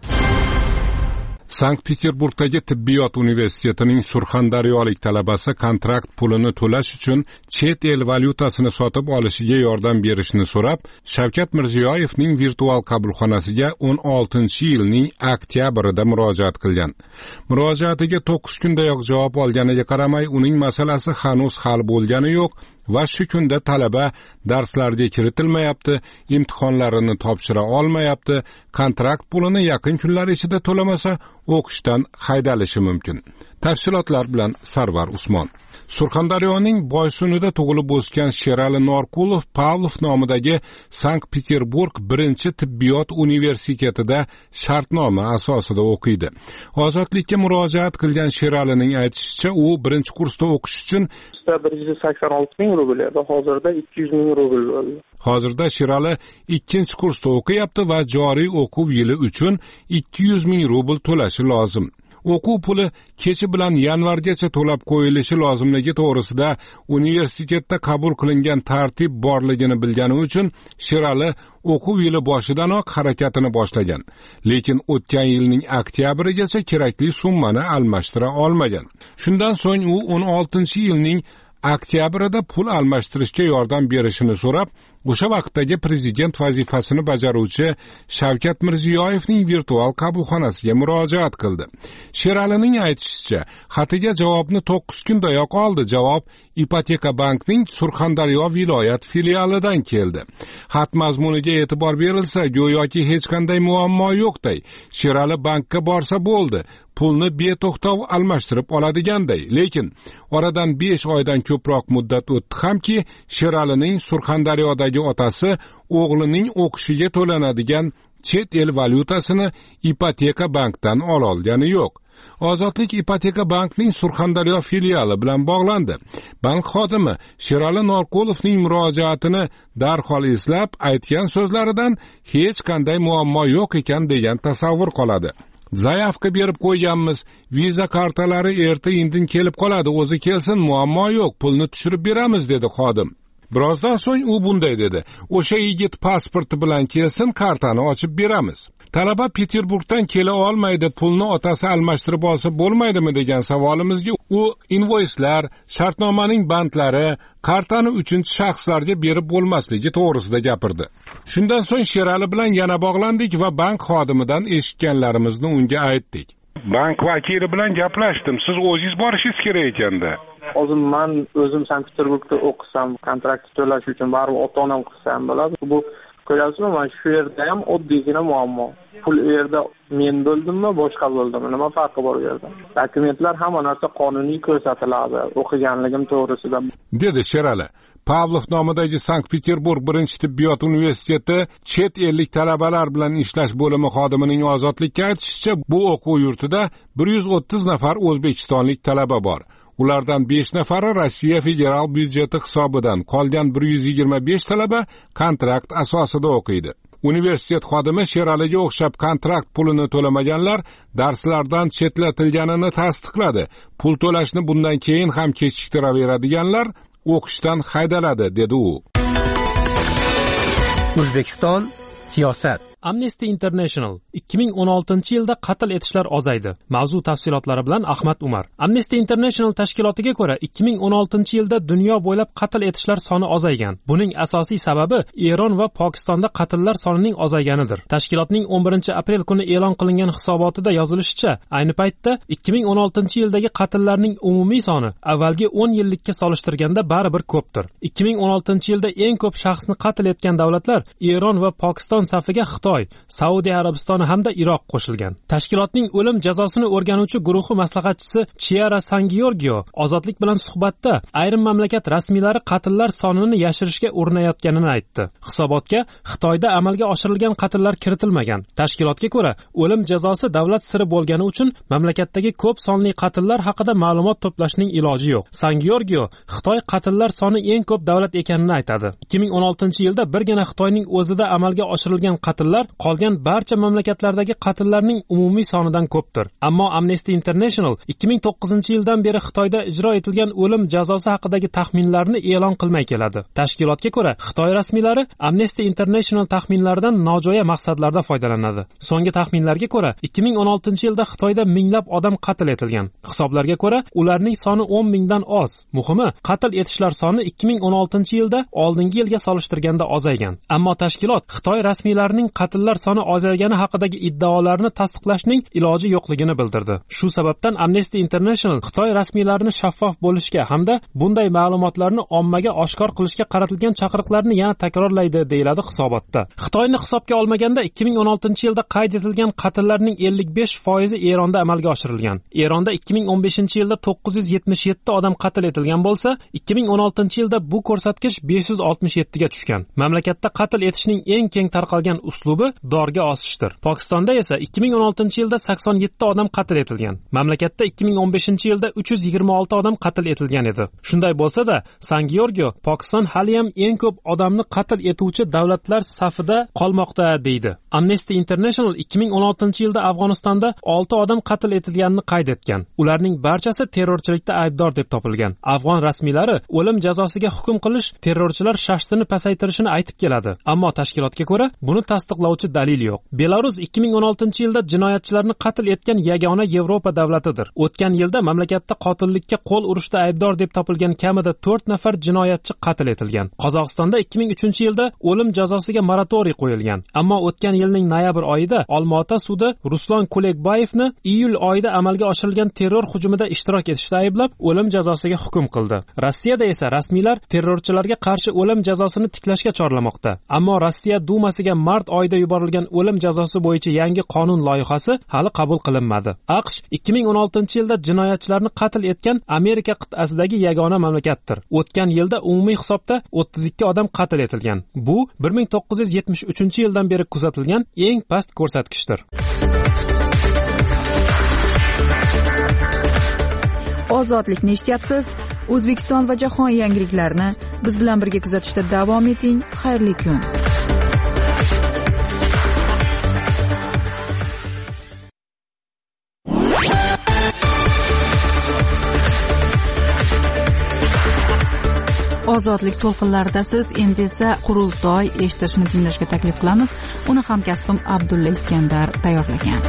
Sankt-Peterburgdagi tibbiyot universitetining surxondaryolik talabasi kontrakt pulini to'lash uchun chet el valyutasini sotib olishiga yordam berishni so'rab, Shavkat Mirziyoyevning virtual qabulxonasiga o'n oltinchi yilning oktyabrida murojaat qilgan. Murojaatiga to'qqiz kundayoq javob olganiga qaramay, uning masalasi hanuz hal bo'lgani yo'q va shu kunda talaba darslarga kiritilmayapti, imtihonlarini topshira olmayapti, kontrakt pulini yaqin kunlar ichida to'lamasa o'qishdan haydalishi mumkin. Tafsilotlar bilan Sarvar Usmon. Surxondaryoning Boysunida tug'ilib o'sgan Sherali Norqulov Pavlov nomidagi Sankt-Peterburg birinchi tibbiyot universitetida shartnoma asosida o'qiydi. Ozodlikka murojaat qilgan Sheralining aytishicha, u birinchi kursda o'qish uchun bir yuz sakson olti ming rubl edi, hozirda ikki yuz ming rubl bo'ldi. Hozirda Sherali ikkinchi kursda o'qiyapti va joriy o'quv yili uchun ikki yuz ming rubl to'lashi lozim. O'quv puli kechi bilan yanvargacha to'lab qo'yilishi lozimligi to'g'risida universitetda qabul qilingan tartib borligini bilgani uchun Sherali o'quv yili boshidanoq harakatini boshlagan. Lekin o'tgan yilning oktyabrigacha kerakli summani almashtira olmagan. Shundan so'ng u o'n oltinchi yilning oktyabrida pul almashtirishga yordam berishini so'rab, o'sha vaqtdagi prezident vazifasini bajaruvchi Shavkat Mirziyoyevning virtual qabulxonasiga murojaat qildi. Sheralining aytishicha, xatiga javobni to'qqiz kundayoq oldi. Javob Ipoteka bankning Surxondaryo viloyat filialidan keldi. Xat mazmuniga e'tibor berilsa, go'yoki hech qanday muammo yo'qday. Sherali bankka borsa bo'ldi, pulni beto'xtov almashtirib oladiganday. Lekin oradan besh oydan ko'proq muddat o'tdi hamki, Sheralining Surxondaryodagi otasi o'g'lining o'qishiga to'lanadigan chet el valyutasini Ipoteka bankdan ola olgani yo'q. Ozodlik ipoteka bankning Surxondaryo filiali bilan bog'landi. Bank xodimi Sherali Norqulovning murojaatini darhol eslab, aytgan so'zlaridan hech qanday muammo yo'q ekan degan tasavvur qoladi. Zayavka berib qo'yganmiz, viza kartalari erta-indin kelib qoladi, o'zi kelsin, muammo yo'q, pulni tushirib beramiz, dedi xodim. Birozdan so'ng u bunday dedi: o'sha yigit pasporti bilan kelsin, kartani ochib beramiz. Talaba Peterburgdan kela olmaydi, pulni otasi almashtirib olsa bo'lmaydimi degan savolimizga u invoyslar, shartnomaning bandlari, kartani uchinchi shaxslarga berib bo'lmasligi to'g'risida gapirdi. Shundan so'ng Sherali bilan yana bog'landik va bank xodimidan eshitganlarimizni unga aytdik. Bank vakili bilan gaplashdim. Siz o'zingiz borishingiz kerak ekanda. Hozir men o'zim Sankt-Peterburgda o'qisam, kontraktni to'lash uchun baribir ota-onam qilsam bo'ladi. Bu ko'ryapsizmi, mana shu yerda ham oddiygina muammo. Pul u yerda men bo'ldimmi, boshqa bo'ldimmi, nima farqi bor u yerda? Dokumentlar hamma narsa qonuniy ko'rsatiladi, o'qiganligim to'g'risida, dedi Sherali. Pavlov nomidagi Sankt-Peterburg birinchi tibbiyot universiteti chet ellik talabalar bilan ishlash bo'limi xodimining Ozodlikka aytishicha, bu o'quv yurtida bir yuz o'ttiz nafar o'zbekistonlik talaba bor. Ulardan besh nafari Rossiya federal byudjeti hisobidan, qolgan bir yuz yigirma besh talaba kontrakt asosida o'qiydi. Universitet xodimi Sheraliga o'xshab kontrakt pulini to'lamaganlar darslardan chetlatilganini tasdiqladi. Pul to'lashni bundan keyin ham kechiktiraveradiganlar o'qishdan haydaladi, dedi u. O'zbekiston siyosat. Amnesty International ikki ming o'n oltinchi yilda qatl etishlar ozaydi. Mavzu tafsilotlari bilan Ahmad Umar. Amnesty International tashkilotiga ko'ra ikki ming o'n oltinchi yilda dunyo bo'ylab qatl etishlar soni ozaygan. Buning asosiy sababi Eron va Pokistonda qatllar sonining ozayganidir. Tashkilotning o'n birinchi aprel kuni e'lon qilingan hisobotida yozilishicha, ayni paytda ikki ming o'n oltinchi yildagi qatllarning umumiy soni avvalgi o'n yillikka solishtirganda baribir ko'pdir. ikki ming o'n oltinchi yilda eng ko'p shaxsni qatl etgan davlatlar Eron va Pokiston safiga Xitoy, Saudiya Arabistoni hamda Iroq qo'shilgan. Tashkilotning o'lim jazosini o'rganuvchi guruhi maslahatchisi Chiara Sangiorgio ozodlik bilan suhbatda ayrim mamlakat rasmiylari qatllar sonini yashirishga urinayotganini aytdi. Hisobotga Xitoyda amalga oshirilgan qatllar kiritilmagan. Tashkilotga ko'ra, o'lim jazosi davlat siri bo'lgani uchun mamlakatdagi ko'p sonli qatllar haqida ma'lumot to'plashning iloji yo'q. Sangiorgio Xitoy qatllar soni eng ko'p davlat ekanini aytadi. ikki ming o'n oltinchi yilda birgina Xitoyning o'zida amalga oshirilgan qatllar qolgan barcha mamlakatlardagi qatllarning umumiy sonidan ko'pdir. Ammo Amnesty International ikki ming to'qqizinchi yildan beri Xitoyda ijro etilgan o'lim jazosi haqidagi taxminlarni e'lon qilmay keladi. Tashkilotga ko'ra, Xitoy rasmiylari Amnesty International taxminlaridan nojo'ya maqsadlarda foydalanadi. So'nggi taxminlarga ko'ra, ikki ming o'n oltinchi yilda Xitoyda minglab odam qatl etilgan. Hisoblarga ko'ra, ularning soni o'n mingdan oz. Muhimi, qatl etishlar soni ikki ming o'n oltinchi yilda oldingi yilga solishtirganda ozaygan. Ammo tashkilot Xitoy rasmiylarining qatllar soni ozaygani haqidagi iddaolarni tasdiqlashning iloji yo'qligini bildirdi. Shu sababdan Amnesty International Xitoy rasmiylarini shaffof bo'lishga hamda bunday ma'lumotlarni ommaga oshkor qilishga qaratilgan chaqiriqlarni yana takrorlaydi, deyiladi hisobotda. Xitoyni hisobga olmaganda ikki ming o'n oltinchi yilda qayd etilgan qatllarning ellik besh foizi Eronda amalga oshirilgan. Eronda ikki ming o'n beshinchi yilda to'qqiz yuz yetmish yetti odam qatl etilgan bo'lsa, ikki ming o'n oltinchi yilda bu ko'rsatkich besh yuz oltmish yetti ga tushgan. Mamlakatda qatl etishning eng keng tarqalgan uslubi dorga osishdir. Pokistonda esa ikki ming o'n oltinchi yilda sakson yetti odam qatl etilgan. Mamlakatda ikki ming o'n beshinchi yilda uch yuz yigirma olti odam qatl etilgan edi. Shunday bo'lsa-da, Sangiorgio Pokiston hali ham eng ko'p odamni qatl etuvchi davlatlar safida qolmoqda, deydi. Amnesty International ikki ming o'n oltinchi yilda Afg'onistonda olti odam qatl etilganini qayd etgan. Ularning barchasi terrorchilikda aybdor deb topilgan. Afg'on rasmiylari o'lim jazosiga hukm qilish terrorchilar shaxsini pasaytirishini aytib keladi. Ammo tashkilotga ko'ra, buni tasdiqlovchi dalil yo'q. Belarus ikki ming o'n oltinchi yilda jinoyatchilarni qatl etgan yagona Yevropa davlatidir. O'tgan yilda mamlakatda qotillikka qo'l urishda aybdor deb topilgan kamida to'rt nafar jinoyatchi qatl etilgan. Qozog'istonda ikki ming uchinchi yilda o'lim jazosiga moratoriy qo'yilgan. Ammo o'tgan yilning noyabr oyida Olmaota sudi Ruslan Kulekbayevni iyul oyida amalga oshirilgan terror hujumida ishtirok etishda ayblab, o'lim jazosiga hukm qildi. Rossiyada esa rasmiylar terrorchilarga qarshi o'lim jazosini tiklashga chorlamoqda. Ammo Rossiya Dumasiga mart oyida yuborilgan o'lim jazosi bo'yicha yangi qonun loyihasi hali qabul qilinmadi. AQSh ikki ming o'n oltinchi yilda jinoyatchilarni qatl etgan Amerika qit'asidagi yagona mamlakatdir. O'tgan yilda umumiy hisobda o'ttiz ikki odam qatl etilgan. Bu bir ming to'qqiz yuz yetmish uchinchi yildan beri kuzatilgan eng past ko'rsatkichdir. ozodlikni eshityapsiz. O'zbekiston va jahon yangiliklarini biz bilan birga kuzatishda davom eting. Xayrli kun. Ozodlik to'lqinlaridasiz. Endi esa qurultoy eshitishni tinglashga taklif qilamiz. Uni hamkasbim Abdulla Iskandar tayyorlagan.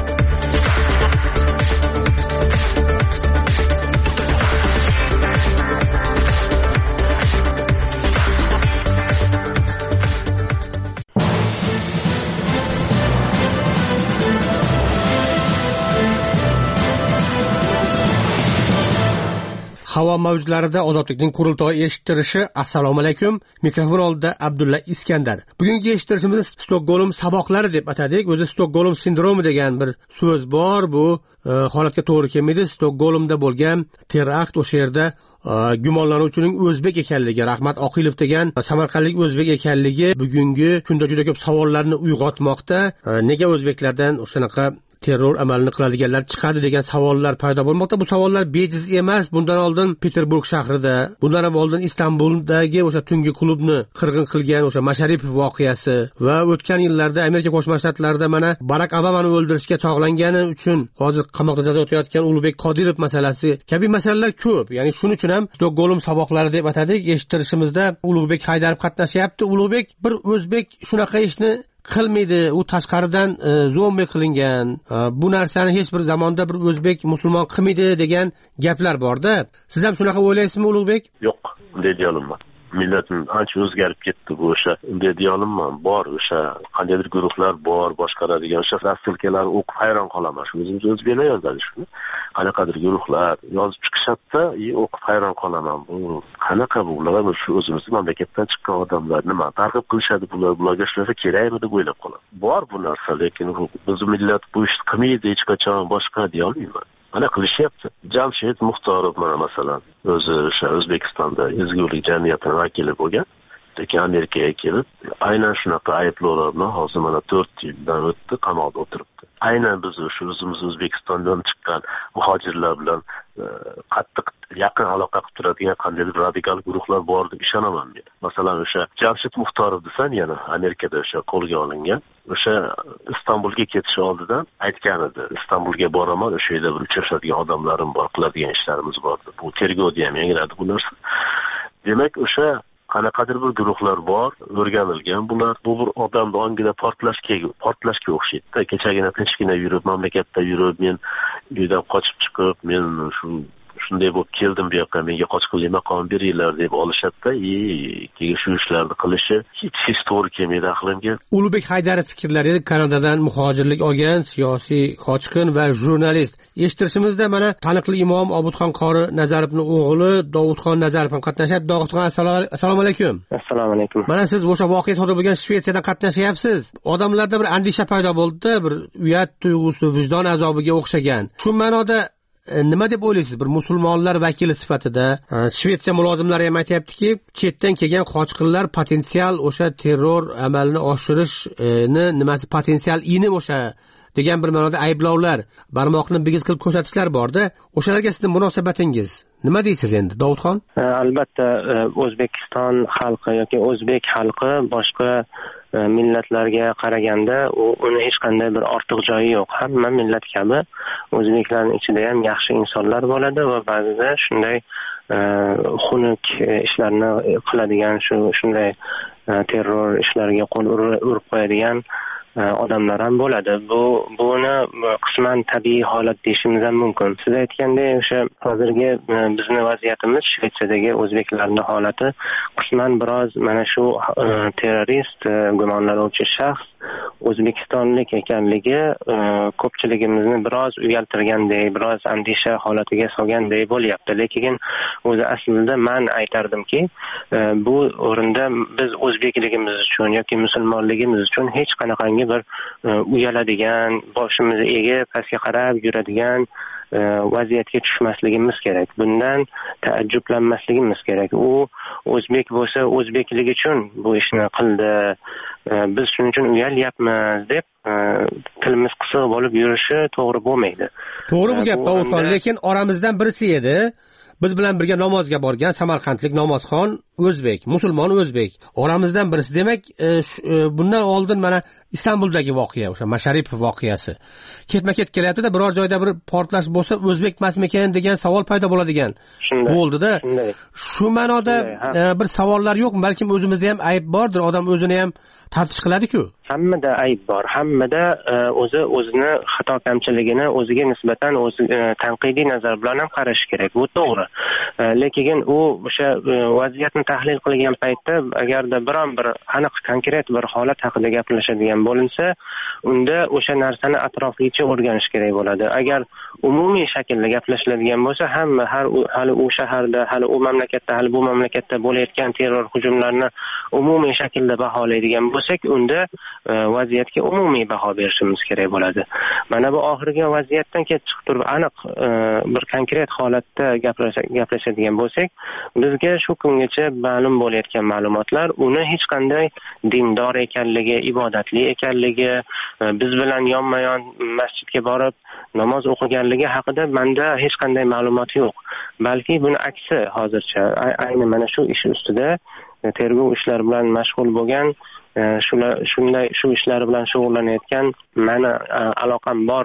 Havo mavjlarida ozodlikning qurultoyi eshittirishi. Assalomu alaykum. Mikrofon oldida Abdulla Iskandar. Bugungi eshittirishimizni Stokgolm saboqlari deb atadik. O'zi Stokgolm sindromi degan bir so'z bor. Bu e, holatga to'g'ri kelmaydi. Stokgolmda bo'lgan terakt, o'sha yerda e, gumonlanuvchining o'zbek ekanligi, Rahmat Oqilov degan samarqandlik o'zbek ekanligi bugungi kunda juda ko'p savollarni uyg'otmoqda. E, nega o'zbeklardan o'shanaqa terror amalini qiladiganlar chiqadi degan savollar paydo bo'lmoqda. Bu savollar bejiz emas. Bundan oldin Peterburg shahrida, bundan ham oldin Istanbuldagi o'sha tungi klubni qirg'in qilgan o'sha Masharipov voqeasi va o'tgan yillarda Amerika Qo'shma Shtatlarida mana Barak Obamani o'ldirishga chog'langani uchun hozir qamoqda jazo o'tayotgan Ulug'bek Qodirov masalasi kabi masalalar ko'p. Ya'ni shuning uchun ham Stokgolm saboqlari deb atadik. Eshittirishimizda Ulug'bek Haydarov qatnashyapti. Ulug'bek bir o'zbek shunaqa ishni qilmaydi, u tashqaridan e, zo'mbe qilingan, e, bu narsani hech bir zamonda bir o'zbek musulmon qilmaydi degan gaplar borda. Siz ham shunaqa o'ylaysizmi Ulug'bek? Yo'q, unday deya olmayman. Millatning ancha o'zgarib ketdi bu o'sha. Unday deya olmayman. Bor o'sha qandaydir guruhlar bor, boshqaradigan o'sha rastilkalarni o'qib hayron qolaman. Shu o'zimiz o'zbeklar yozadi shuni. Qanaqadir guruhlar yozib chiqishadi-da, o'qib hayron qolaman. Bu qanaqa bu? Ular shu o'zimizning mamlakatdan chiqqan odamlar nima targ'ib qilishadi bular, bularga shunaqa kerakmi deb o'ylab qolaman. Bor bu narsa, lekin biz millat bu ishni qilmaydi hech qachon, boshqa deya olmayman. Mana qilishyapti. Jamshid Muxtorov mana masalan, o'zi o'sha O'zbekistonda ezgulik jamiyatining vakili bo'lgan, lekin Amerikaga kelib, aynan shunaqa ayblovlar bilan hozir mana to'rt yildan o'tdi, qamoqda o'tiribdi. Aynan biz o'sha o'zimiz O'zbekistondan chiqqan muhojirlar bilan e, qattiq yaqin aloqa qilib turadigan qandaydir radikal guruhlar bor deb ishonaman men. Masalan, o'sha Jamshid Muxtorov desan, yana Amerikada o'sha qo'lga olingan, o'sha Istanbulga ketish oldidan aytgan edi, Istanbulga boraman, o'sha yerda bir uchrashadigan odamlarim bor, qiladigan ishlarimiz bor. Bu tergovda ham yangradi bu narsa. Demak, o'sha qanaqadir bir guruhlar bor, o'rganilgan bular. Bu bir odamni ongida portlashga portlashga o'xshaydi. Kechagina tinchgina yurib, mamlakatda yurib, men uydan qochib chiqib, men shu shunday bo'lib keldim bu yoqqa, menga qochqinli maqom beringlar deb olishadi-da, keyin shu ishlarni qilishi hech hech to'g'ri kelmaydi aqlimga. Ulug'bek Haydarov fikrlari, Kanadadan muhojirlik olgan siyosiy qochqin va jurnalist. Eshittirishimizda mana taniqli imom Obidxon qori Nazarovning o'g'li Dovudxon Nazarov ham qatnashyapti. Dovudxon, assalomu alaykum. Assalomu alaykum. Mana siz o'sha voqea sodir bo'lgan Shvetsiyadan qatnashyapsiz. Odamlarda bir andisha paydo bo'ldi-da, bir uyat tuyg'usi, vijdon azobiga o'xshagan. Shu ma'noda nima deb o'ylaysiz? Bir musulmonlar vakili sifatida Shvetsiya mulozimlari ham aytayaptiki, chetdan kelgan qochqinlar potensial o'sha terror amalini oshirishni nimasi potensial ini o'sha degan bir ma'noda ayblovlar, barmoqni bigiz qilib ko'rsatishlar borda. O'shalarga sizning munosabatingiz nima deysiz endi, Dovudxon? Albatta, O'zbekiston xalqi yoki o'zbek xalqi boshqa millatlarga qaraganda uni hech qanday bir ortiq joyi yo'q. Hamma millat kabi o'zbeklarning ichida ham yaxshi insonlar bo'ladi va ba'zida shunday xunuk ishlarni qiladigan, shu shunday terror ishlariga qo'l urib qo'yadigan odamlar ham bo'ladi. Bu buni qisman tabiiy holat deyishimiz ham mumkin. Siz aytgandek, o'sha hozirgi bizning vaziyatimiz, Shvetsiyadagi o'zbeklarning holati qisman biroz mana shu terrorist gumonlanuvchi shaxs o'zbekistonlik ekanligi ko'pchiligimizni biroz uyaltirgandek, biroz andisha holatiga solgandek bo'lyapti. Lekin o'zi aslida men aytardimki, bu o'rinda biz o'zbekligimiz uchun yoki musulmonligimiz uchun hech qanaqangi bir uyaladigan, boshimizni egib pastga qarab yuradigan vaziyatga tushmasligimiz kerak. Bundan taajjublanmasligimiz kerak. U o'zbek bo'lsa o'zbekligi uchun bu ishni qildi. Biz shuning uchun uyalyapmiz deb tilimiz qisiq bo'lib yurishi to'g'ri bo'lmaydi. To'g'ri bu gap, Dovudxon, lekin oramizdan birisi edi. biz bilan birga namozga borgan samarqandlik namozxon o'zbek, musulmon o'zbek. Oramizdan birisi. Demak, e, e, bundan oldin mana Istanbuldagi voqea, o'sha Masharipov voqeasi ketma-ket kelyapti-da, biror joyda bir portlash bo'lsa o'zbek emasmikan degan savol paydo bo'ladigan bo'ldi-da. Shu ma'noda e, bir savollar yo'q, balkim o'zimizda ham ayb bordir, odam o'zini ham taftish qiladi-ku. Hammada ayb bor, hammada o'zi o'zini xato kamchiligini o'ziga nisbatan o'zi tanqidiy nazar bilan ham qarash kerak. Bu to'g'ri. Lekin u o'sha vaziyatni tahlil qilgan paytda agarda biron bir aniq konkret bir holat haqida gaplashadigan bo'linsa, unda o'sha narsani atroflicha o'rganish kerak bo'ladi. Agar umumiy shaklda gaplashiladigan bo'lsa, hamma har hali u shaharda, hali u mamlakatda, hali bu mamlakatda bo'layotgan terror hujumlarini umumiy shaklda baholaydigan bo'lsak, unda vaziyatga umumiy baho berishimiz kerak bo'ladi. Mana bu oxirgi vaziyatdan kelib chiqib turib aniq bir konkret holatda gaplashadigan bo'lsak, bizga shu kungacha ma'lum bo'layotgan ma'lumotlar uni hech qanday dindor ekanligi, ibodatli ekanligi, biz bilan yonma-yon masjidga borib namoz o'qiganligi haqida menda hech qanday ma'lumot yo'q. Balki buni aksi hozircha ayni mana shu ish ustida tergov ishlari bilan mashg'ul bo'lgan, shular shunday shu ishlar bilan shug'ullanayotgan meni aloqam bor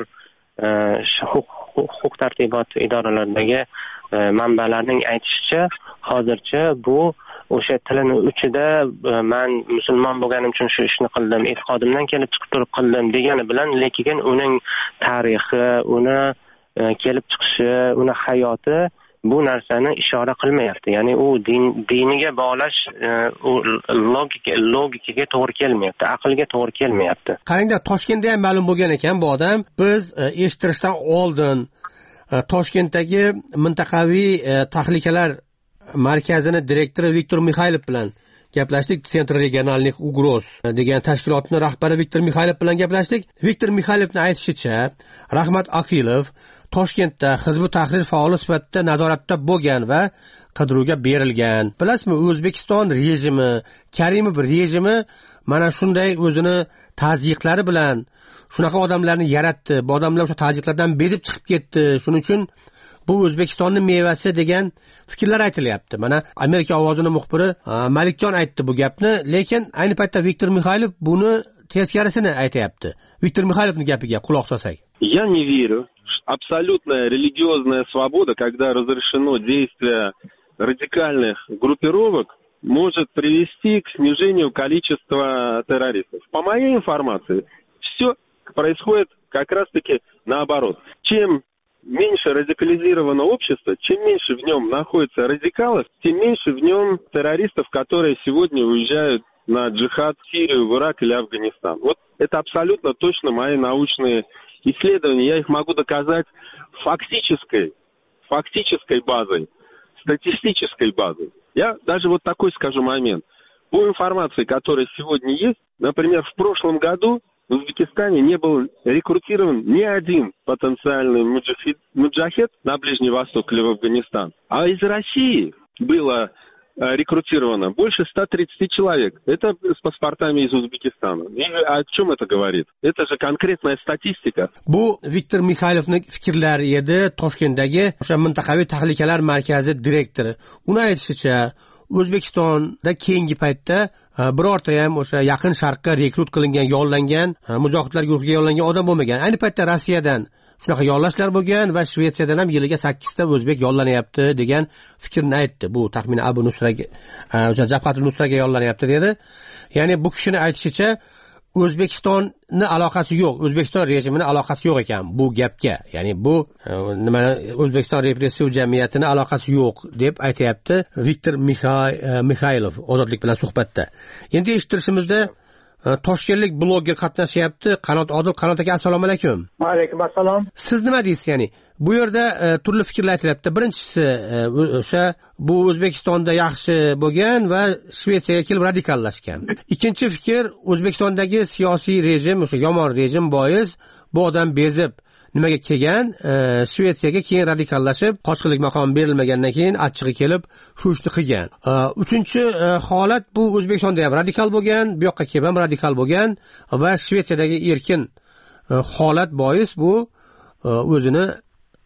huquq tartibot idoralaridagi manbalarning aytishicha, hozircha bu o'sha tilini uchida men musulmon bo'lganim uchun shu ishni qildim, e'tiqodimdan kelib chiqib turib qildim degani bilan, lekin uning tarixi, uni kelib chiqishi, uni hayoti bu narsani ishora qilmayapti. Ya'ni u din diniga bog'lash u logika logikaga to'g'ri kelmayapti, aqlga to'g'ri kelmayapti. Qarangda, Toshkentda ham ma'lum bo'lgan ekan bu odam. Biz eshittirishdan oldin Toshkentdagi mintaqaviy tahlikalar markazini direktori Viktor Mixaylov bilan gaplashdik. Centr regionalnih ugroz degan tashkilotning rahbari Viktor Mixaylov bilan gaplashdik. Viktor Mixaylovning aytishicha, Rahmat Akilov Toshkentda Hizb Tahrir faoli sifatida nazoratda bo'lgan va qidiruvga berilgan. Bilasizmi, O'zbekiston rejimi, Karimov rejimi mana shunday o'zini tazyiqlari bilan shunaqa odamlarni yaratdi. Bu odamlar o'sha tazyiqlardan bezib chiqib ketdi. Shuning uchun bu O'zbekistonning mevasi degan fikrlar aytilyapti. Mana Amerika ovozining muxbiri Malikjon aytdi bu gapni, lekin ayni paytda Viktor Mixaylov buni teskarisini aytayapti. Viktor Mixaylovning gapiga quloq solsak. Я не верю. Абсолютная религиозная свобода, когда разрешено действие радикальных группировок, может привести к снижению количества террористов. По моей информации, все происходит как раз-таки наоборот. Чем меньше радикализировано общество, чем меньше в нем находится радикалов, тем меньше в нем террористов, которые сегодня уезжают на джихад в Сирию, в Ирак или Афганистан. Вот это абсолютно точно мои научные исследования. Я их могу доказать фактической, фактической базой, статистической базой. Я даже вот такой скажу момент. По информации, которая сегодня есть, например, в прошлом году в Узбекистане не был рекрутирован ни один потенциальный муджахид, муджахид на Ближний Восток или в Афганистан. А из России было рекрутировано больше ста тридцати человек. Это с паспортами из Узбекистана. И о чем это говорит? Это же конкретная статистика. Bu Viktor Mixaylovning fikrlari edi, Toshkentdagi o'sha mintaqaviy tahlikalar markazi direktori. Uni aytishicha, O'zbekistonda keyingi paytda birorta ham o'sha yaqin sharqqa rekrut qilingan, yollangan, mujohidlar guruhiga yollangan odam bo'lmagan. Ayni paytda Rossiyadan shunaqa yollashlar bo'lgan va Shvetsiyadan ham yiliga sakkizta o'zbek yollanyapti degan fikrni aytdi. Bu taxminan Abu Nusraga, o'sha Jabhatul Nusraga yollanyapti dedi. Ya'ni bu kishining aytishicha, O'zbekistonni aloqasi yo'q, O'zbekiston rejimining aloqasi yo'q ekan bu gapga. Ya'ni bu nima O'zbekiston repressiv jamiyatining aloqasi yo'q deb aytayapti Viktor Mixaylov Ozodlik bilan suhbatda. Endi eshittirishimizda Toshkentlik bloger qatnashyapti. Qanot Odil. Qanot aka, assalomu alaykum. Va alaykum assalom. Siz nima deysiz? Ya'ni bu yerda e, turli fikrlar aytilyapti. Birinchisi o'sha e, bu O'zbekistonda yaxshi bo'lgan va Shvetsiyaga kelib radikallashgan. Ikkinchi fikr, O'zbekistondagi siyosiy rejim, o'sha yomon rejim bois bu odam bezib nimaga kelgan, e, Shvetsiyaga keyin radikallashib, qochqinlik maqomi berilmagandan keyin achchig'i kelib shu ishni qilgan. E, uchinchi e, holat, bu O'zbekistonda ham radikal bo'lgan, bu yoqqa kelib ham radikal bo'lgan va Shvetsiyadagi erkin e, holat bois bu e, o'zini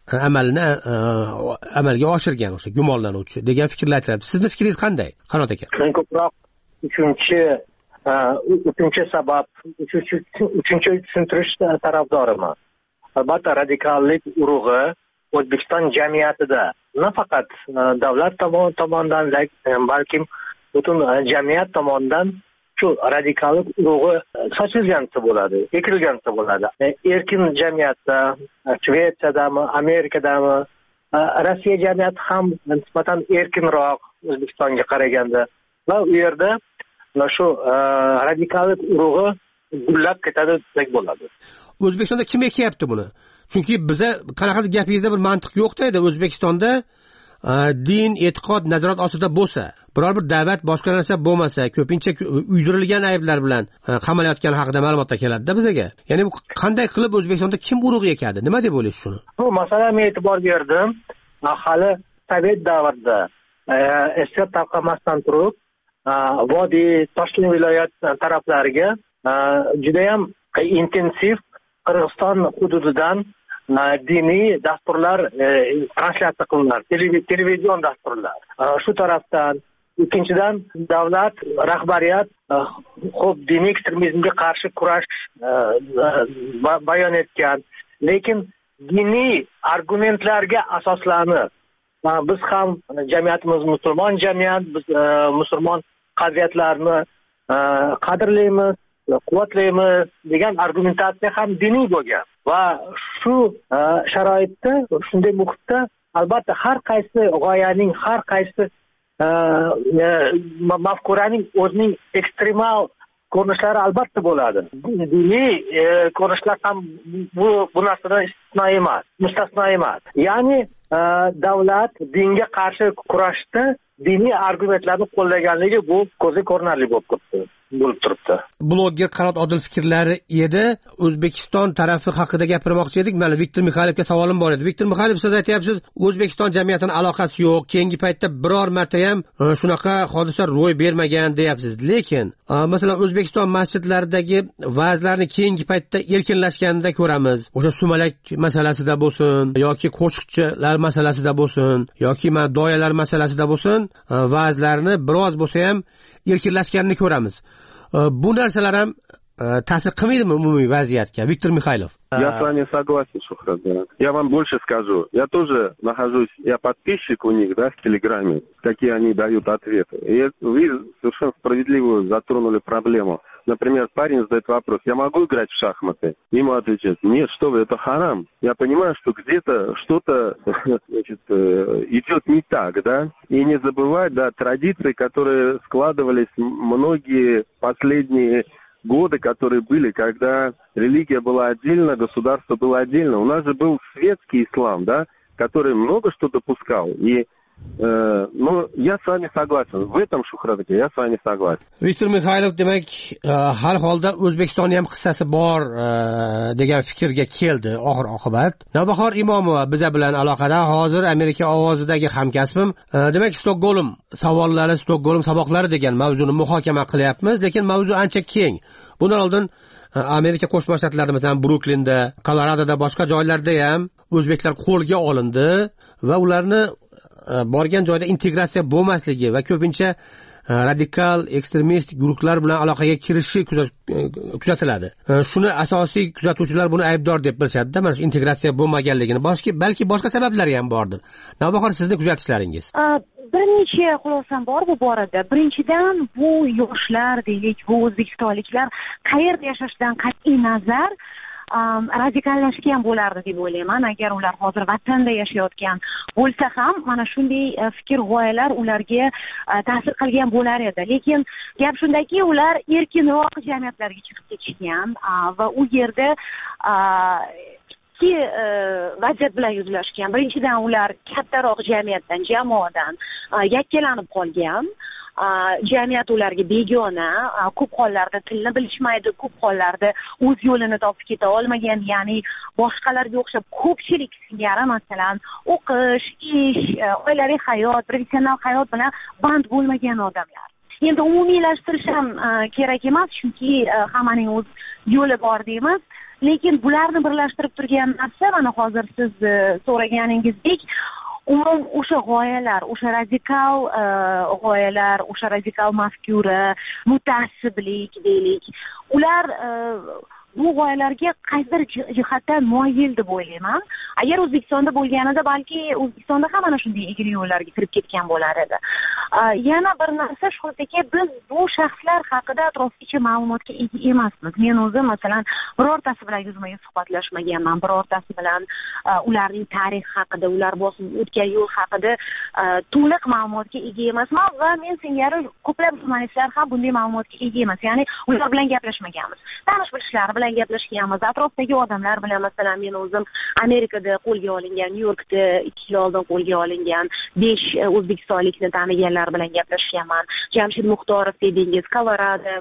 amalni amalga oshirgan o'sha gumonlanuvchi degan fikrlar aytilyapti. Sizni fikringiz qanday, Qanot aka? Men ko'proq uchinchi uchinchi sabab, uchinchi uchinchi tushuntirish tarafdoriman. Albatta radikallik urug'i O'zbekiston jamiyatida nafaqat davlat tomonidan, balkim butun jamiyat tomonidan shu radikallik urug'i sochilgancha bo'ladi, ekilgancha bo'ladi. Erkin jamiyatda, Shvetsiyadami, Amerikadami, Rossiya jamiyati ham nisbatan erkinroq O'zbekistonga qaraganda va u yerda shu radikallik urug'i gullab ketadi deb bo'ladi. O'zbekistonda kim ekyapti buni? Chunki biza qanaqadir gapingizda bir mantiq yo'qda edi. O'zbekistonda din, e'tiqod nazorat ostida bo'lsa, biror bir davlat boshqa narsa bo'lmasa, ko'pincha uydirilgan ayblar bilan qamalayotgani haqida ma'lumotlar keladi-da bizga. Ya'ni bu qanday qilib O'zbekistonda kim urug' ekadi? Nima deb o'ylaysiz shuni? Bu masalaga men e'tibor berdim. Hali Sovet davrida eski tarqamasdan turib, Vodiy, Toshkent viloyat taraflariga juda ham intensiv Qirg'iziston hududidan diniy dasturlar translyatsiya qilinadi, televizion dasturlar. Shu tarafdan, ikkinchidan davlat rahbariyat xo'p diniy ekstremizmga qarshi kurash bayon etgan, lekin diniy argumentlarga asoslanib biz ham jamiyatimiz musulmon jamiyat, biz musulmon qadriyatlarni qadrlaymiz, quvvatlaymiz degan argumentatsiya ham diniy bo'lgan va shu sharoitda, shunday muhitda albatta har qaysi g'oyaning, har qaysi mafkuraning o'zining ekstremal ko'rinishlari albatta bo'ladi. Diniy ko'rinishlar ham bu bu narsadan istisno emas, mustasno emas. Ya'ni davlat dinga qarshi kurashda diniy argumentlarni qo'llaganligi bu ko'zga ko'rinarli bo'lib turibdi. bo'lib turibdi. Blogger Qanot Odil fikrlari edi. O'zbekiston tarafi haqida gapirmoqchi edik. Mana Viktor Mixaylovga savolim bor edi. Viktor Mixaylov, siz aytyapsiz, O'zbekiston jamiyatining aloqasi yo'q, keyingi paytda biror marta ham shunaqa hodisa ro'y bermagan deyapsiz. Lekin, masalan, O'zbekiston masjidlaridagi va'zlarni keyingi paytda erkinlashganida ko'ramiz. O'sha sumalak masalasida bo'lsin, yoki qo'shiqchilar masalasida bo'lsin, yoki mana doyalar masalasida bo'lsin, va'zlarni biroz bo'lsa ham erkinlashganini ko'ramiz. Bu narsalar ham ta'sir qilmaydimi umumiy vaziyatga? Viktor Mixaylov. Я с вами согласен, Шухрат. Я вам больше скажу. Я тоже нахожусь, я подписчик у них, да, в Телеграме, какие они дают ответы. И вы совершенно справедливо затронули проблему. Например, парень задает вопрос: я могу играть в шахматы? Ему отвечают: нет, что вы, это харам. Я понимаю, что где-то что-то, значит, идет не так, да. И не забывать, да, традиции, которые складывались многие последние годы, которые были, когда религия была отдельно, государство было отдельно. У нас же был светский ислам, да, который много что допускал. И э, ну, я с вами согласен. В этом, Шухратке, я с вами согласен. Виктор Mixaylov, demak, har holda O'zbekistonning ham hissasi bor degan fikrga keldi oxir oqibat. Navbahor Imomova biza bilan aloqada. Hozir Amerika ovozidagi hamkasbim. Demak, Stokgolm savollari, Stokgolm saboqlari degan mavzuni muhokama qilyapmiz, lekin mavzu ancha keng. Bundan oldin Amerika Qo'shma Shtatlarida, masalan, Bruklinda, Koloradoda, boshqa joylarda ham o'zbeklar qo'lga olindi va ularni borgan joyda integratsiya bo'lmasligi va ko'pincha radikal ekstremist guruhlar bilan aloqaga kirishi kuzatiladi. Shuni asosiy kuzatuvchilar buni aybdor deb bilishadi-da, mana shu integratsiya bo'lmaganligini. Balki balki boshqa sabablari ham bordir. Navbahor, sizning kuzatishlaringiz? Bir necha xulosam bor bu borada. Birinchidan, bu yoshlar, deylik, bu o'zbekistonliklar qayerda yashashdan qat'iy nazar radikallashgan bo'lardi deb o'ylayman. Agar ular hozir vatanda yashayotgan bo'lsa ham, mana shunday fikr g'oyalar ularga ta'sir qilgan bo'lar edi. Lekin gap shundaki, ular erkinroq jamiyatlarga chiqib ketishgan va u yerda ikki vaziyat bilan yuzlashgan. Birinchidan, ular kattaroq jamiyatdan, jamoadan yakkalanib qolgan. Jamiyat ularga begona, ko'p hollarda tilni bilishmaydi, ko'p hollarda o'z yo'lini topib keta olmagan, ya'ni boshqalarga o'xshab ko'pchilik singari, masalan, o'qish, ish, oilaviy hayot, professional hayot bilan band bo'lmagan odamlar. Endi umumiylashtirish ham kerak emas, chunki hammaning o'z yo'li bor deymiz. lekin bularni birlashtirib turgan narsa mana hozir siz so'raganingizdek umum o'sha g'oyalar, o'sha radikal g'oyalar, o'sha radikal mafkura, mutaassiblik deylik, ular bu g'oyalarga qaysidir jihatdan moyil deb o'ylayman. Agar O'zbekistonda bo'lganida balki O'zbekistonda ham mana shunday egri yo'llarga kirib ketgan bo'lar edi. Yana bir narsa shundaki, biz bu shaxslar haqida atroflicha ma'lumotga ega emasmiz. Men o'zim masalan birortasi bilan yuzma yuz suhbatlashmaganman, birortasi bilan ularning tarixi haqida, ular bosib o'tgan yo'l haqida to'liq ma'lumotga ega emasman va men singari ko'plab jurnalistlar ham bunday ma'lumotga ega emas. Ya'ni ular bilan gaplashmaganmiz. Tanish bilishlari bilan gaplashganmiz. Atrofdagi odamlar bilan masalan men o'zim Amerikada qo'lga olingan, Nyu-Yorkda ikki yil oldin qo'lga olingan besh o'zbekistonlikni taniganlar bilan gaplashganman. Jamshid Muxtorov dedingiz, Kolorado,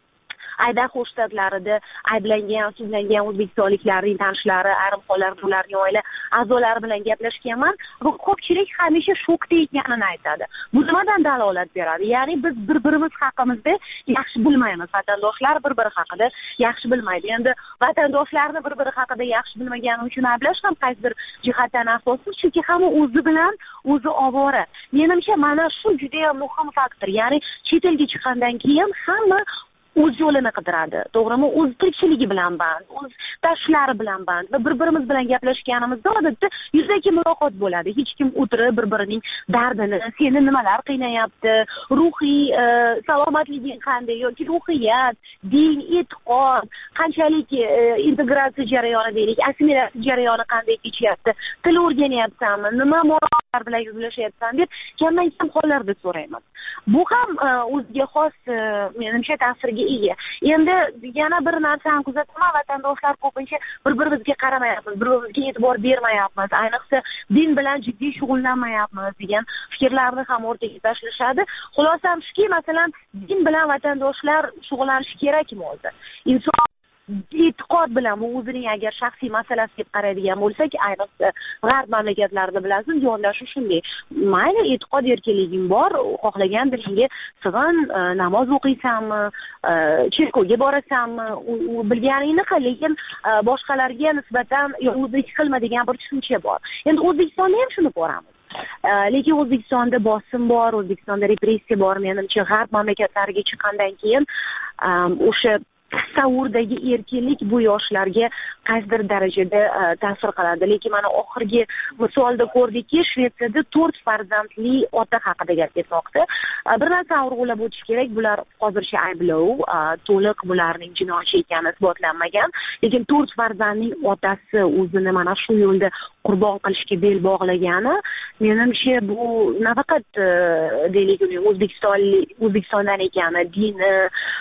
Aydaho shtatlarida ayblangan, sudlangan o'zbekistonliklarning tanishlari, ayrim hollarda ularning oila a'zolari bilan gaplashganman va ko'pchilik hamisha shokda ekanini aytadi. Bu nimadan dalolat beradi? Ya'ni biz bir-birimiz haqimizda yaxshi bilmaymiz. Vatandoshlar bir-biri haqida yaxshi bilmaydi. Endi vatandoshlarni bir-biri haqida yaxshi bilmagani uchun ayblash ham qaysidir jihatdan asossiz, chunki hamma o'zi bilan o'zi ovora. Menimcha mana shu juda ham muhim faktor. Ya'ni chet elga chiqqandan keyin hamma o'z yo'lini qidiradi, to'g'rimi? O'z tirikchiligi bilan band, o'z tashlari bilan band va bir-birimiz bilan gaplashganimizda odatda yuzaki muloqot bo'ladi. Hech kim o'tirib bir-birining dardini, seni nimalar qiynayapti, ruhiy salomatliging qanday yoki ruhiyat, din, e'tiqod, qanchalik integratsiya jarayoni deylik, assimilyatsiya jarayoni qanday kechyapti, til o'rganyapsanmi, nima muammolar bilan yuzlashyapsan deb kamdan-kam hollarda so'raymiz. Bu ham o'ziga xos menimcha ta'sirga ega. Endi yana bir narsani kuzataman, vatandoshlar ko'pincha bir-birimizga qaramayapmiz, bir-birimizga e'tibor bermayapmiz, ayniqsa din bilan jiddiy shug'ullanmayapmiz degan fikrlarni ham o'rtaga tashlashadi. Xulosam shuki, masalan, din bilan vatandoshlar shug'ullanishi kerakmi o'zi? Inson e'tiqod bilan bu o'zining agar shaxsiy masalasi deb qaraydigan bo'lsak, ayniqsa g'arb mamlakatlarida bilasiz, yondashuv shunday. Mayli, e'tiqod erkinliging bor, xohlagan dilingga sig'in, namoz o'qiysanmi, cherkovga borasanmi, bilganingni qil, lekin boshqalarga nisbatan yovuzlik qilma degan bir tushuncha bor. Endi O'zbekistonda ham shuni ko'ramiz. Lekin O'zbekistonda bosim bor, O'zbekistonda repressiya bor. Menimcha g'arb mamlakatlariga chiqqandan keyin o'sha tasavvurdagi erkinlik bu yoshlarga qaysidir darajada ta'sir qiladi. Lekin mana oxirgi misolda ko'rdikki, Shvetsiyada to'rt farzandli ota haqida gap ketmoqda. Bir narsani urg'ulab o'tish kerak, bular hozircha ayblov, to'liq bularning jinoyatchi ekani isbotlanmagan, lekin to'rt farzandning otasi o'zini mana shu yo'lda qurbon qilishga bel bog'lagani, menimcha bu nafaqat deylik O'zbekistonlik O'zbekistondan ekani, dini,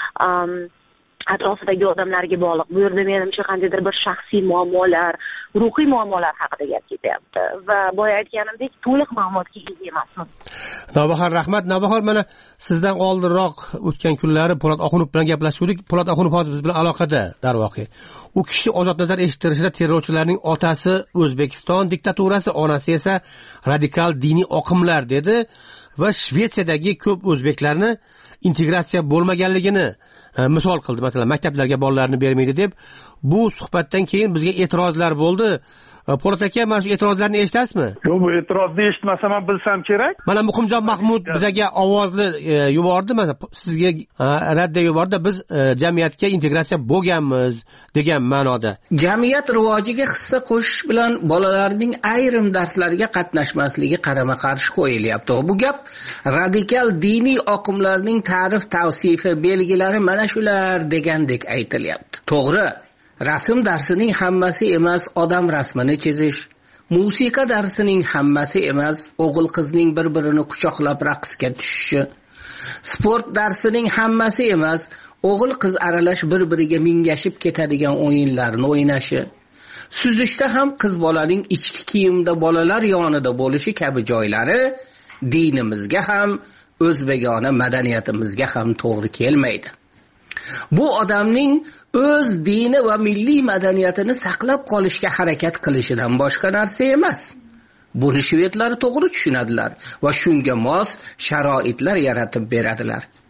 atrofidagi odamlarga bog'liq. Bu yerda menimcha qandaydir bir shaxsiy muammolar, ruhiy muammolar haqida gap ketyapti va boya aytganimdek to'liq ma'lumotga ega emasmiz. Navbahor, rahmat. Navbahor, mana sizdan oldinroq o'tgan kunlari Po'lat Oxunov bilan gaplashdik. Po'lat Oxunov hozir biz bilan aloqada, darvoqe. U kishi ozod nazar eshittirishida terrorchilarning otasi O'zbekiston diktaturasi, onasi esa radikal diniy oqimlar dedi va Shvetsiyadagi ko'p o'zbeklarni integratsiya bo'lmaganligini misol qildi. Masalan, maktablarga bolalarni bermaydi deb. Bu suhbatdan keyin bizga e'tirozlar bo'ldi. Po'lat aka, mana shu e'tirozlarni eshitasizmi? Yo'q, bu e'tirozni eshitmasam ham bilsam kerak. Mana Muqimjon Mahmud bizga ovozli yubordi, mana sizga radda yubordi. Biz jamiyatga integratsiya bo'lganmiz degan ma'noda. Jamiyat rivojiga hissa qo'shish bilan bolalarning ayrim darslarga qatnashmasligi qarama-qarshi qo'yilyapti. Bu gap radikal diniy oqimlarning ta'rif tavsifi belgilari mana shular degandek aytilyapti. To'g'ri, rasm darsining hammasi emas odam rasmini chizish, musiqa darsining hammasi emas o'g'il qizning bir-birini quchoqlab raqsga tushishi, sport darsining hammasi emas o'g'il qiz aralash bir-biriga mingashib ketadigan o'yinlarni o'ynashi, suzishda ham qiz bolaning ichki kiyimda bolalar yonida bo'lishi kabi joylari dinimizga ham o'zbegona madaniyatimizga ham to'g'ri kelmaydi. Bu odamning o'z dini va milliy madaniyatini saqlab qolishga harakat qilishidan boshqa narsa emas. Buni shvedlar to'g'ri tushunadilar va shunga mos sharoitlar yaratib beradilar.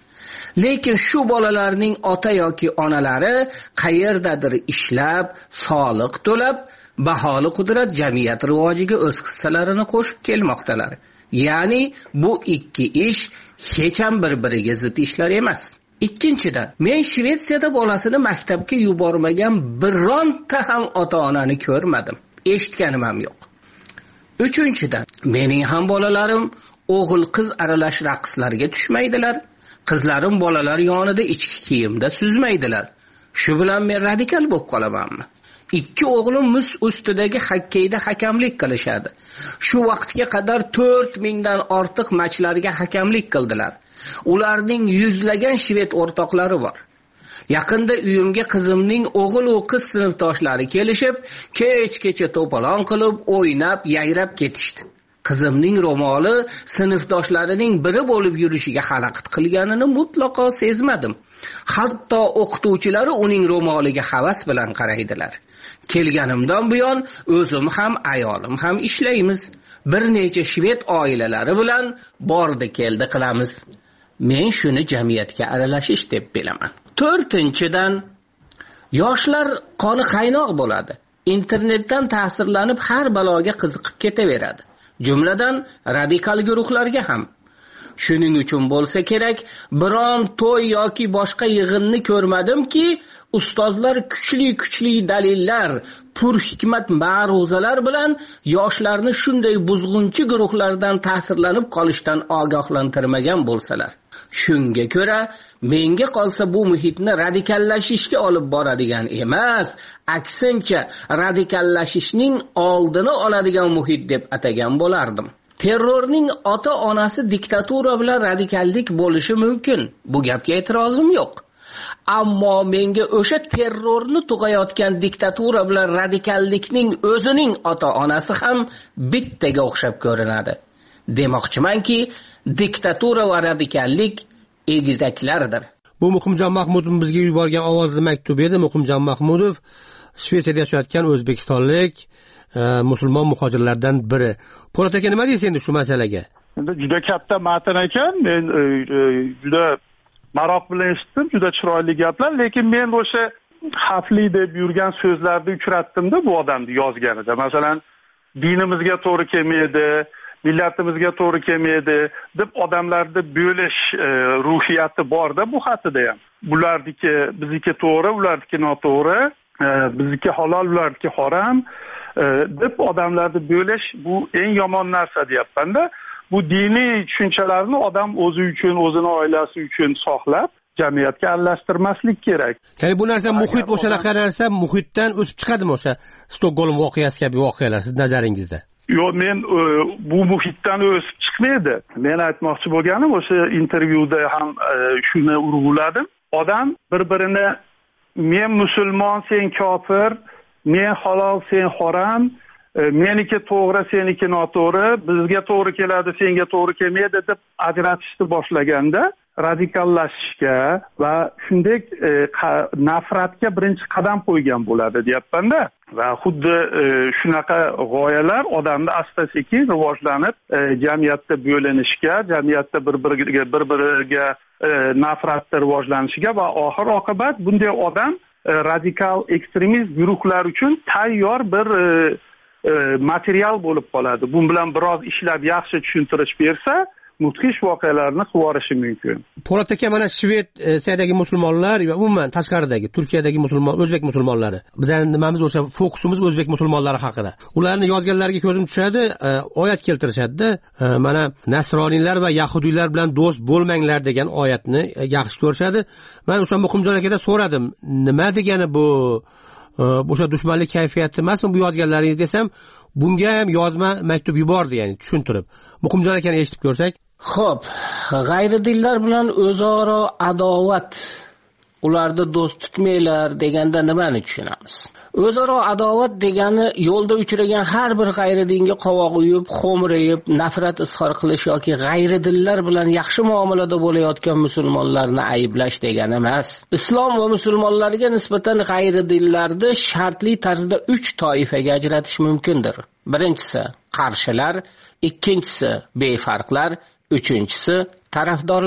lekin shu bolalarning ota yoki onalari qayerdadir ishlab, soliq to'lab, baholi qudrat jamiyat rivojiga o'z hissalarini qo'shib kelmoqdalar. Ya'ni bu ikki ish hech ham bir-biriga zid ishlar emas. Ikkinchidan, men Shvetsiyada bolasini maktabga yubormagan bironta ham ota-onani ko'rmadim. Eshitganim ham yo'q. Uchinchidan, mening ham bolalarim o'g'il-qiz aralash raqslarga tushmaydilar. Qizlarim bolalar yonida ichki kiyimda suzmaydilar. Shu bilan men radikal bo'lib qolamanmi? Ikki o'g'lim muz ustidagi xokkeyda hakamlik qilishadi. Shu vaqtga qadar to'rt mingdan ortiq matchlarga hakamlik qildilar. Ularning yuzlagan shved o'rtoqlari bor. Yaqinda uyimga qizimning o'g'il va qiz sinfdoshlari kelishib, kech-kecha to'polon qilib, o'ynab, yayrab ketishdi. Qizimning ro'moli sinfdoshlarining biri bo'lib yurishiga xalaqit qilganini mutlaqo sezmadim. Hatto o'qituvchilari uning ro'moliga havas bilan qaraydilar. Kelganimdan buyon o'zim ham ayolim ham ishlaymiz. Bir necha shved oilalari bilan bordi keldi qilamiz. Men shuni jamiyatga aralashish deb bilaman. To'rtinchidan, yoshlar qoni qaynoq bo'ladi. Internetdan ta'sirlanib har baloga qiziqib ketaveradi. Jumladan radikal guruhlarga ham. Shuning uchun bo'lsa kerak, biron to'y yoki boshqa yig'inni ko'rmadimki, ustozlar kuchli-kuchli dalillar, pur hikmat ma'ruzalar bilan yoshlarni shunday buzg'unchi guruhlardan ta'sirlanib qolishdan ogohlantirmagan bo'lsalar. Shunga ko'ra, menga qolsa bu muhitni radikallashishga olib boradigan emas, aksincha radikallashishning oldini oladigan muhit deb atagan bo'lardim. Terrorning ota-onasi diktatura bilan radikallik bo'lishi mumkin. Bu gapga e'tirozim yo'q. Ammo menga o'sha terrorni tug'ayotgan diktatura bilan radikallikning o'zining ota-onasi ham bittaga o'xshab ko'rinadi. Demoqchimanki, diktatura va radikallik egizaklardir. Bu Muqimjon Mahmudov bizga yuborgan ovozli maktub edi. Muqimjon Mahmudov Shvetsiyada yashayotgan o'zbekistonlik musulmon muhojirlardan biri. Po'lat aka, nima deysiz endi shu masalaga? Endi juda katta matn ekan. Men juda maroq bilan eshitdim, juda chiroyli gaplar, lekin men o'sha xavfli deb yurgan so'zlarni uchratdim-da bu odamni yozganida. Masalan, dinimizga to'g'ri kelmaydi, millatimizga to'g'ri kelmaydi deb odamlarni bo'lish ruhiyati bor-da bu xatida ham. Bularniki bizniki to'g'ri, ularniki noto'g'ri, bizniki halol, ularniki harom deb odamlarni bo'lish bu eng yomon narsa deyapman-da. Bu diniy tushunchalarni odam o'zi uchun, o'zini oilasi uchun saqlab, jamiyatga aralashtirmaslik kerak. Ya'ni bu narsa muhit o'shanaqa narsa, muhitdan o'sib chiqadimi o'sha Stokgolm voqeasi kabi voqealar siz nazaringizda? Yo'q, men bu muhitdan o'sib chiqmaydi. Men aytmoqchi bo'lganim o'sha intervyuda ham shuni urg'uladim. Odam bir-birini men musulmon, sen kofir, men halol, sen harom, meniki to'g'ri, seniki noto'g'ri, bizga to'g'ri keladi, senga to'g'ri kelmaydi deb ajratishni boshlaganda radikallashishga va shunday nafratga birinchi qadam qo'ygan bo'ladi deyapman-da. Va xuddi shunaqa g'oyalar odamni asta-sekin rivojlanib, jamiyatda bo'linishga, jamiyatda bir-biriga bir-biriga nafratda rivojlanishiga va oxir oqibat bunday odam radikal ekstremist guruhlar uchun tayyor bir material bo'lib qoladi. Bu bilan biroz ishlab yaxshi tushuntirish bersa, mudhish voqealarni qilib yuborishi mumkin. Po'lat aka, mana Shvetsiyadagi musulmonlar va umuman tashqaridagi Turkiyadagi musulmon, o'zbek musulmonlari. Bizning nimamiz o'sha fokusimiz o'zbek musulmonlari haqida. Ularni yozganlariga ko'zim tushadi, oyat keltirishadi-da. Mana nasroniylar va yahudiylar bilan do'st bo'lmanglar degan oyatni yaxshi ko'rishadi. Men o'sha Muqimjon akadan so'radim, nima degani bu? O'sha dushmanlik kayfiyati emasmi bu yozganlaringiz desam, bunga ham yozma maktub yubordi, ya'ni tushuntirib. Muqimjon akani eshitib ko'rsak. Xo'p, g'ayridinlar bilan o'zaro adovat, ularni do'st tutmanglar deganda nimani tushunamiz? O'zaro adovat degani yo'lda uchragan har bir g'ayridinga qovoq uyib, xo'mrayib, nafrat izhor qilish yoki g'ayridinlar bilan yaxshi muomalada bo'layotgan musulmonlarni ayblash degani emas. Islom va musulmonlarga nisbatan g'ayridinlarni shartli tarzda uch toifaga ajratish mumkindir. Birinchisi qarshilar, ikkinchisi befarqlar, uchinchisi tarafdorlar.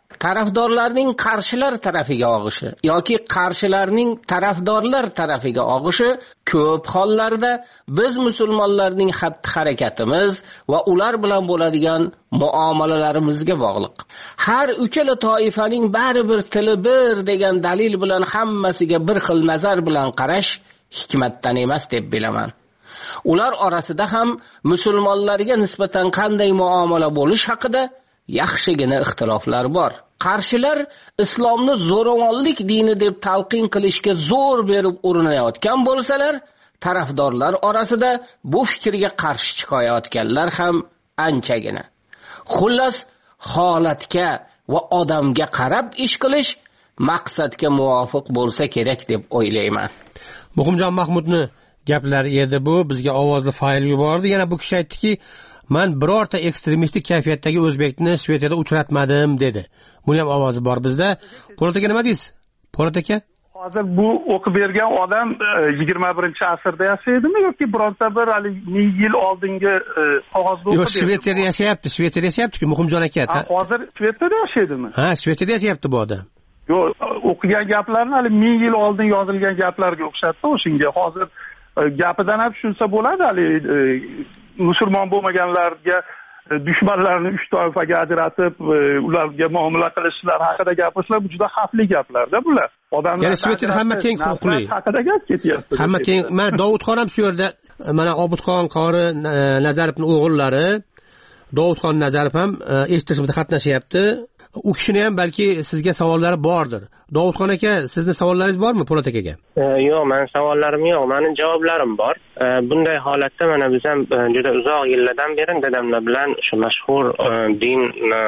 tarafdorlarning qarshilar tarafiga og'ishi yoki qarshilarning tarafdorlar tarafiga og'ishi ko'p hollarda biz musulmonlarning xatti-harakatimiz va ular bilan bo'ladigan muomalalarimizga bog'liq. Har uchala toifaning baribir tili bir degan dalil bilan hammasiga bir xil nazar bilan qarash hikmatdan emas deb bilaman. Ular orasida ham musulmonlarga nisbatan qanday muomala bo'lish haqida yaxshigina ixtiloflar bor. Qarshilar islomni zo'ravonlik dini deb talqin qilishga zo'r berib urinayotgan bo'lsalar, tarafdorlar orasida bu fikrga qarshi chiqayotganlar ham anchagina. Xullas, holatga va odamga qarab ish qilish maqsadga muvofiq bo'lsa kerak deb o'ylayman. Muhimjon Mahmudni gaplari edi bu, bizga ovozli fayl yubordi. Yana bu kishi aytdiki, "Men birorta ekstremistik kayfiyatdagi o'zbekni Shvetsiyada uchratmadim" dedi. Buni ham ovozi bor bizda. Po'lat aka nima deysiz? Po'lat aka? Hozir bu o'qib bergan odam yigirma birinchi asrda yashaydimi yoki bironta bir hali ming yil oldingi qog'ozda o'qib? Yo'q, Shvetsiyada yashayapti. Shvetsiyada yashayapti-ku Muhimjon aka. Hozir Shvetsiyada yashaydimi? Ha, Shvetsiyada yashayapti bu odam. Yo'q, o'qigan gaplarni hali ming yil oldin yozilgan gaplarga o'xshatdi o'shinga. Hozir gapidan ham tushunsa bo'ladi, hali musulmon bo'lmaganlarga dushmanlarni uch toifaga ajratib ularga muomala qilishlar haqida gapirishlar bu juda xavfli gaplarda bular. Odamlar ya'ni Shvetsiyada hamma teng huquqli haqida gap ketyapti. Hamma teng. Mana Dovudxon ham shu yerda, mana Obidxon qori Nazarovning o'g'illari Dovudxon Nazarov ham eshittirishda qatnashyapti. U kishini ham balki sizga savollari bordir. Dovudxon aka, sizning savollaringiz bormi Po'lat akaga? Yo'q, men savollarim yo'q, mening javoblarim bor. Bunday holatda mana biz ham juda uzoq yillardan beri dadamlar bilan shu mashhur din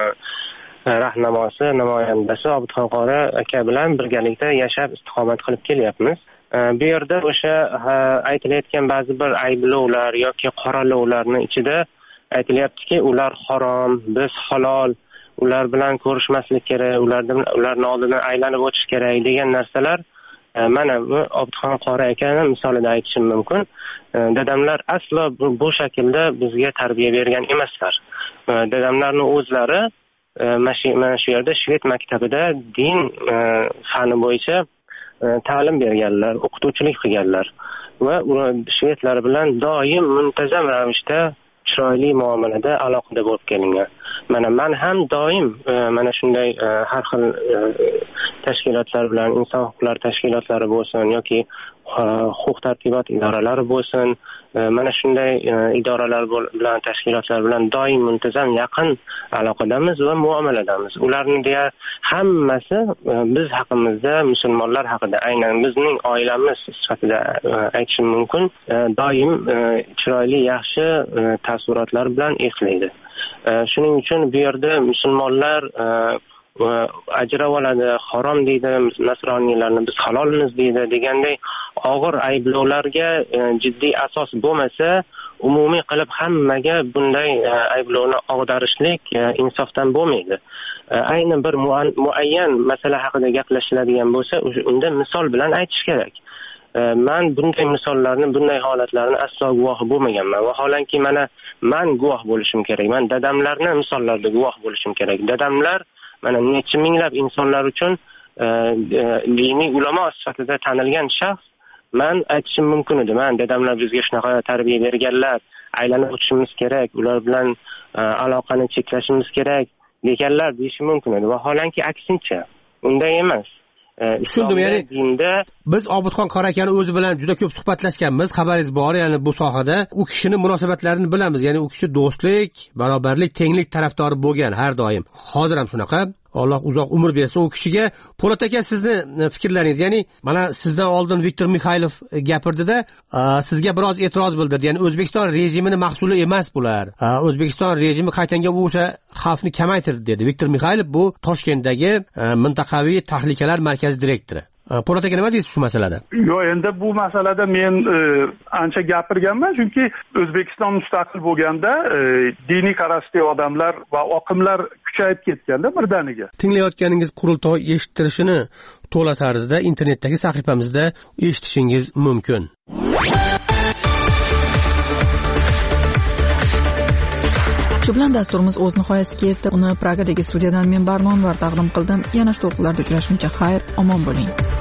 rahnamosi, namoyandasi Obidxon qori aka bilan birgalikda yashab istiqomat qilib kelyapmiz. Bu yerda o'sha aytilayotgan ba'zi bir ayblovlar yoki qoralovlarning ichida aytilyaptiki, ular harom, biz halol, ular bilan ko'rishmaslik kerak, ulardan ularning oldidan aylanib o'tish kerak degan narsalar mana bu Obidxon qori akani misolida aytishim mumkin. Dadamlar aslo bu, bu shaklda bizga tarbiya bergan emaslar. Dadamlarning o'zlari mana shu yerda Shved maktabida din fani bo'yicha ta'lim berganlar, o'qituvchilik qilganlar va shvedlar bilan doim muntazam ravishda chiroyli muomalada aloqada bo'lib kelingan. Mana men ham doim mana shunday har xil tashkilotlar bilan, inson huquqlari tashkilotlari bo'lsin yoki huquq tartibot idoralari bo'lsin, mana shunday idoralar bilan, tashkilotlar bilan doim muntazam yaqin aloqadamiz va muomaladamiz. Ularning deya hammasi biz haqimizda, musulmonlar haqida, aynan bizning oilamiz sifatida aytishim mumkin, doim chiroyli, yaxshi taassurotlar bilan eslaydi. Shuning uchun bu yerda musulmonlar ajrab oladi, harom deydi, nasroniylarni biz halolmiz deydi deganday og'ir ayblovlarga jiddiy asos bo'lmasa, umumiy qilib hammaga bunday ayblovni og'darishlik insofdan bo'lmaydi. Ayni bir muayyan masala haqida gaplashiladigan bo'lsa, unda misol bilan aytish kerak. Men bunday misollarni, bunday holatlarni aslo guvohi bo'lmaganman. Vaholanki mana men guvoh bo'lishim kerak. Men dadamlarni misollarda guvoh bo'lishim kerak. Dadamlar mana necha minglab insonlar uchun diniy ulamo sifatida tanilgan shaxs. Men aytishim mumkin edi. Men dadamlar bizga shunaqa tarbiya berganlar, aylanib o'tishimiz kerak, ular bilan aloqani cheklashimiz kerak deganlar deyishim mumkin edi. Vaholanki aksincha, unday emas. Tushundim, ya'ni dinda biz Obidxon qori akani o'zi bilan juda ko'p suhbatlashganmiz, xabaringiz bor, ya'ni bu sohada u kishining munosabatlarini bilamiz. Ya'ni u kishi do'stlik, barobarlik, tenglik tarafdori bo'lgan har doim. Hozir ham shunaqa. Alloh uzoq umr bersin u kishiga. Po'lat aka, sizni fikrlaringiz, ya'ni mana sizdan oldin Viktor Mikhaylov gapirdida, sizga biroz e'tiroz bildirdi. Ya'ni O'zbekiston rejimini mahsuli emas bular. O'zbekiston rejimi qaytanga o'sha xavfni kamaytirdi dedi. Viktor Mikhaylov bu Toshkentdagi mintaqaviy tahlikalar markazi direktori. Po'lat aka, nima deysiz shu masalada? Yo'q, endi bu masalada men ancha gapirganman, chunki O'zbekiston mustaqil bo'lganda diniy qarashli odamlar va oqimlar kuchayib ketganda birdaniga. Tinglayotganingiz qurultoy eshittirishini to'la tarzda internetdagi sahifamizda eshitishingiz mumkin. Shu bilan dasturimiz o'z nihoyasiga yetdi. Uni Pragadagi studiyadan men Barnonvar taqdim qildim. Yana shu to'qqilarda uchrashguncha xayr, omon bo'ling.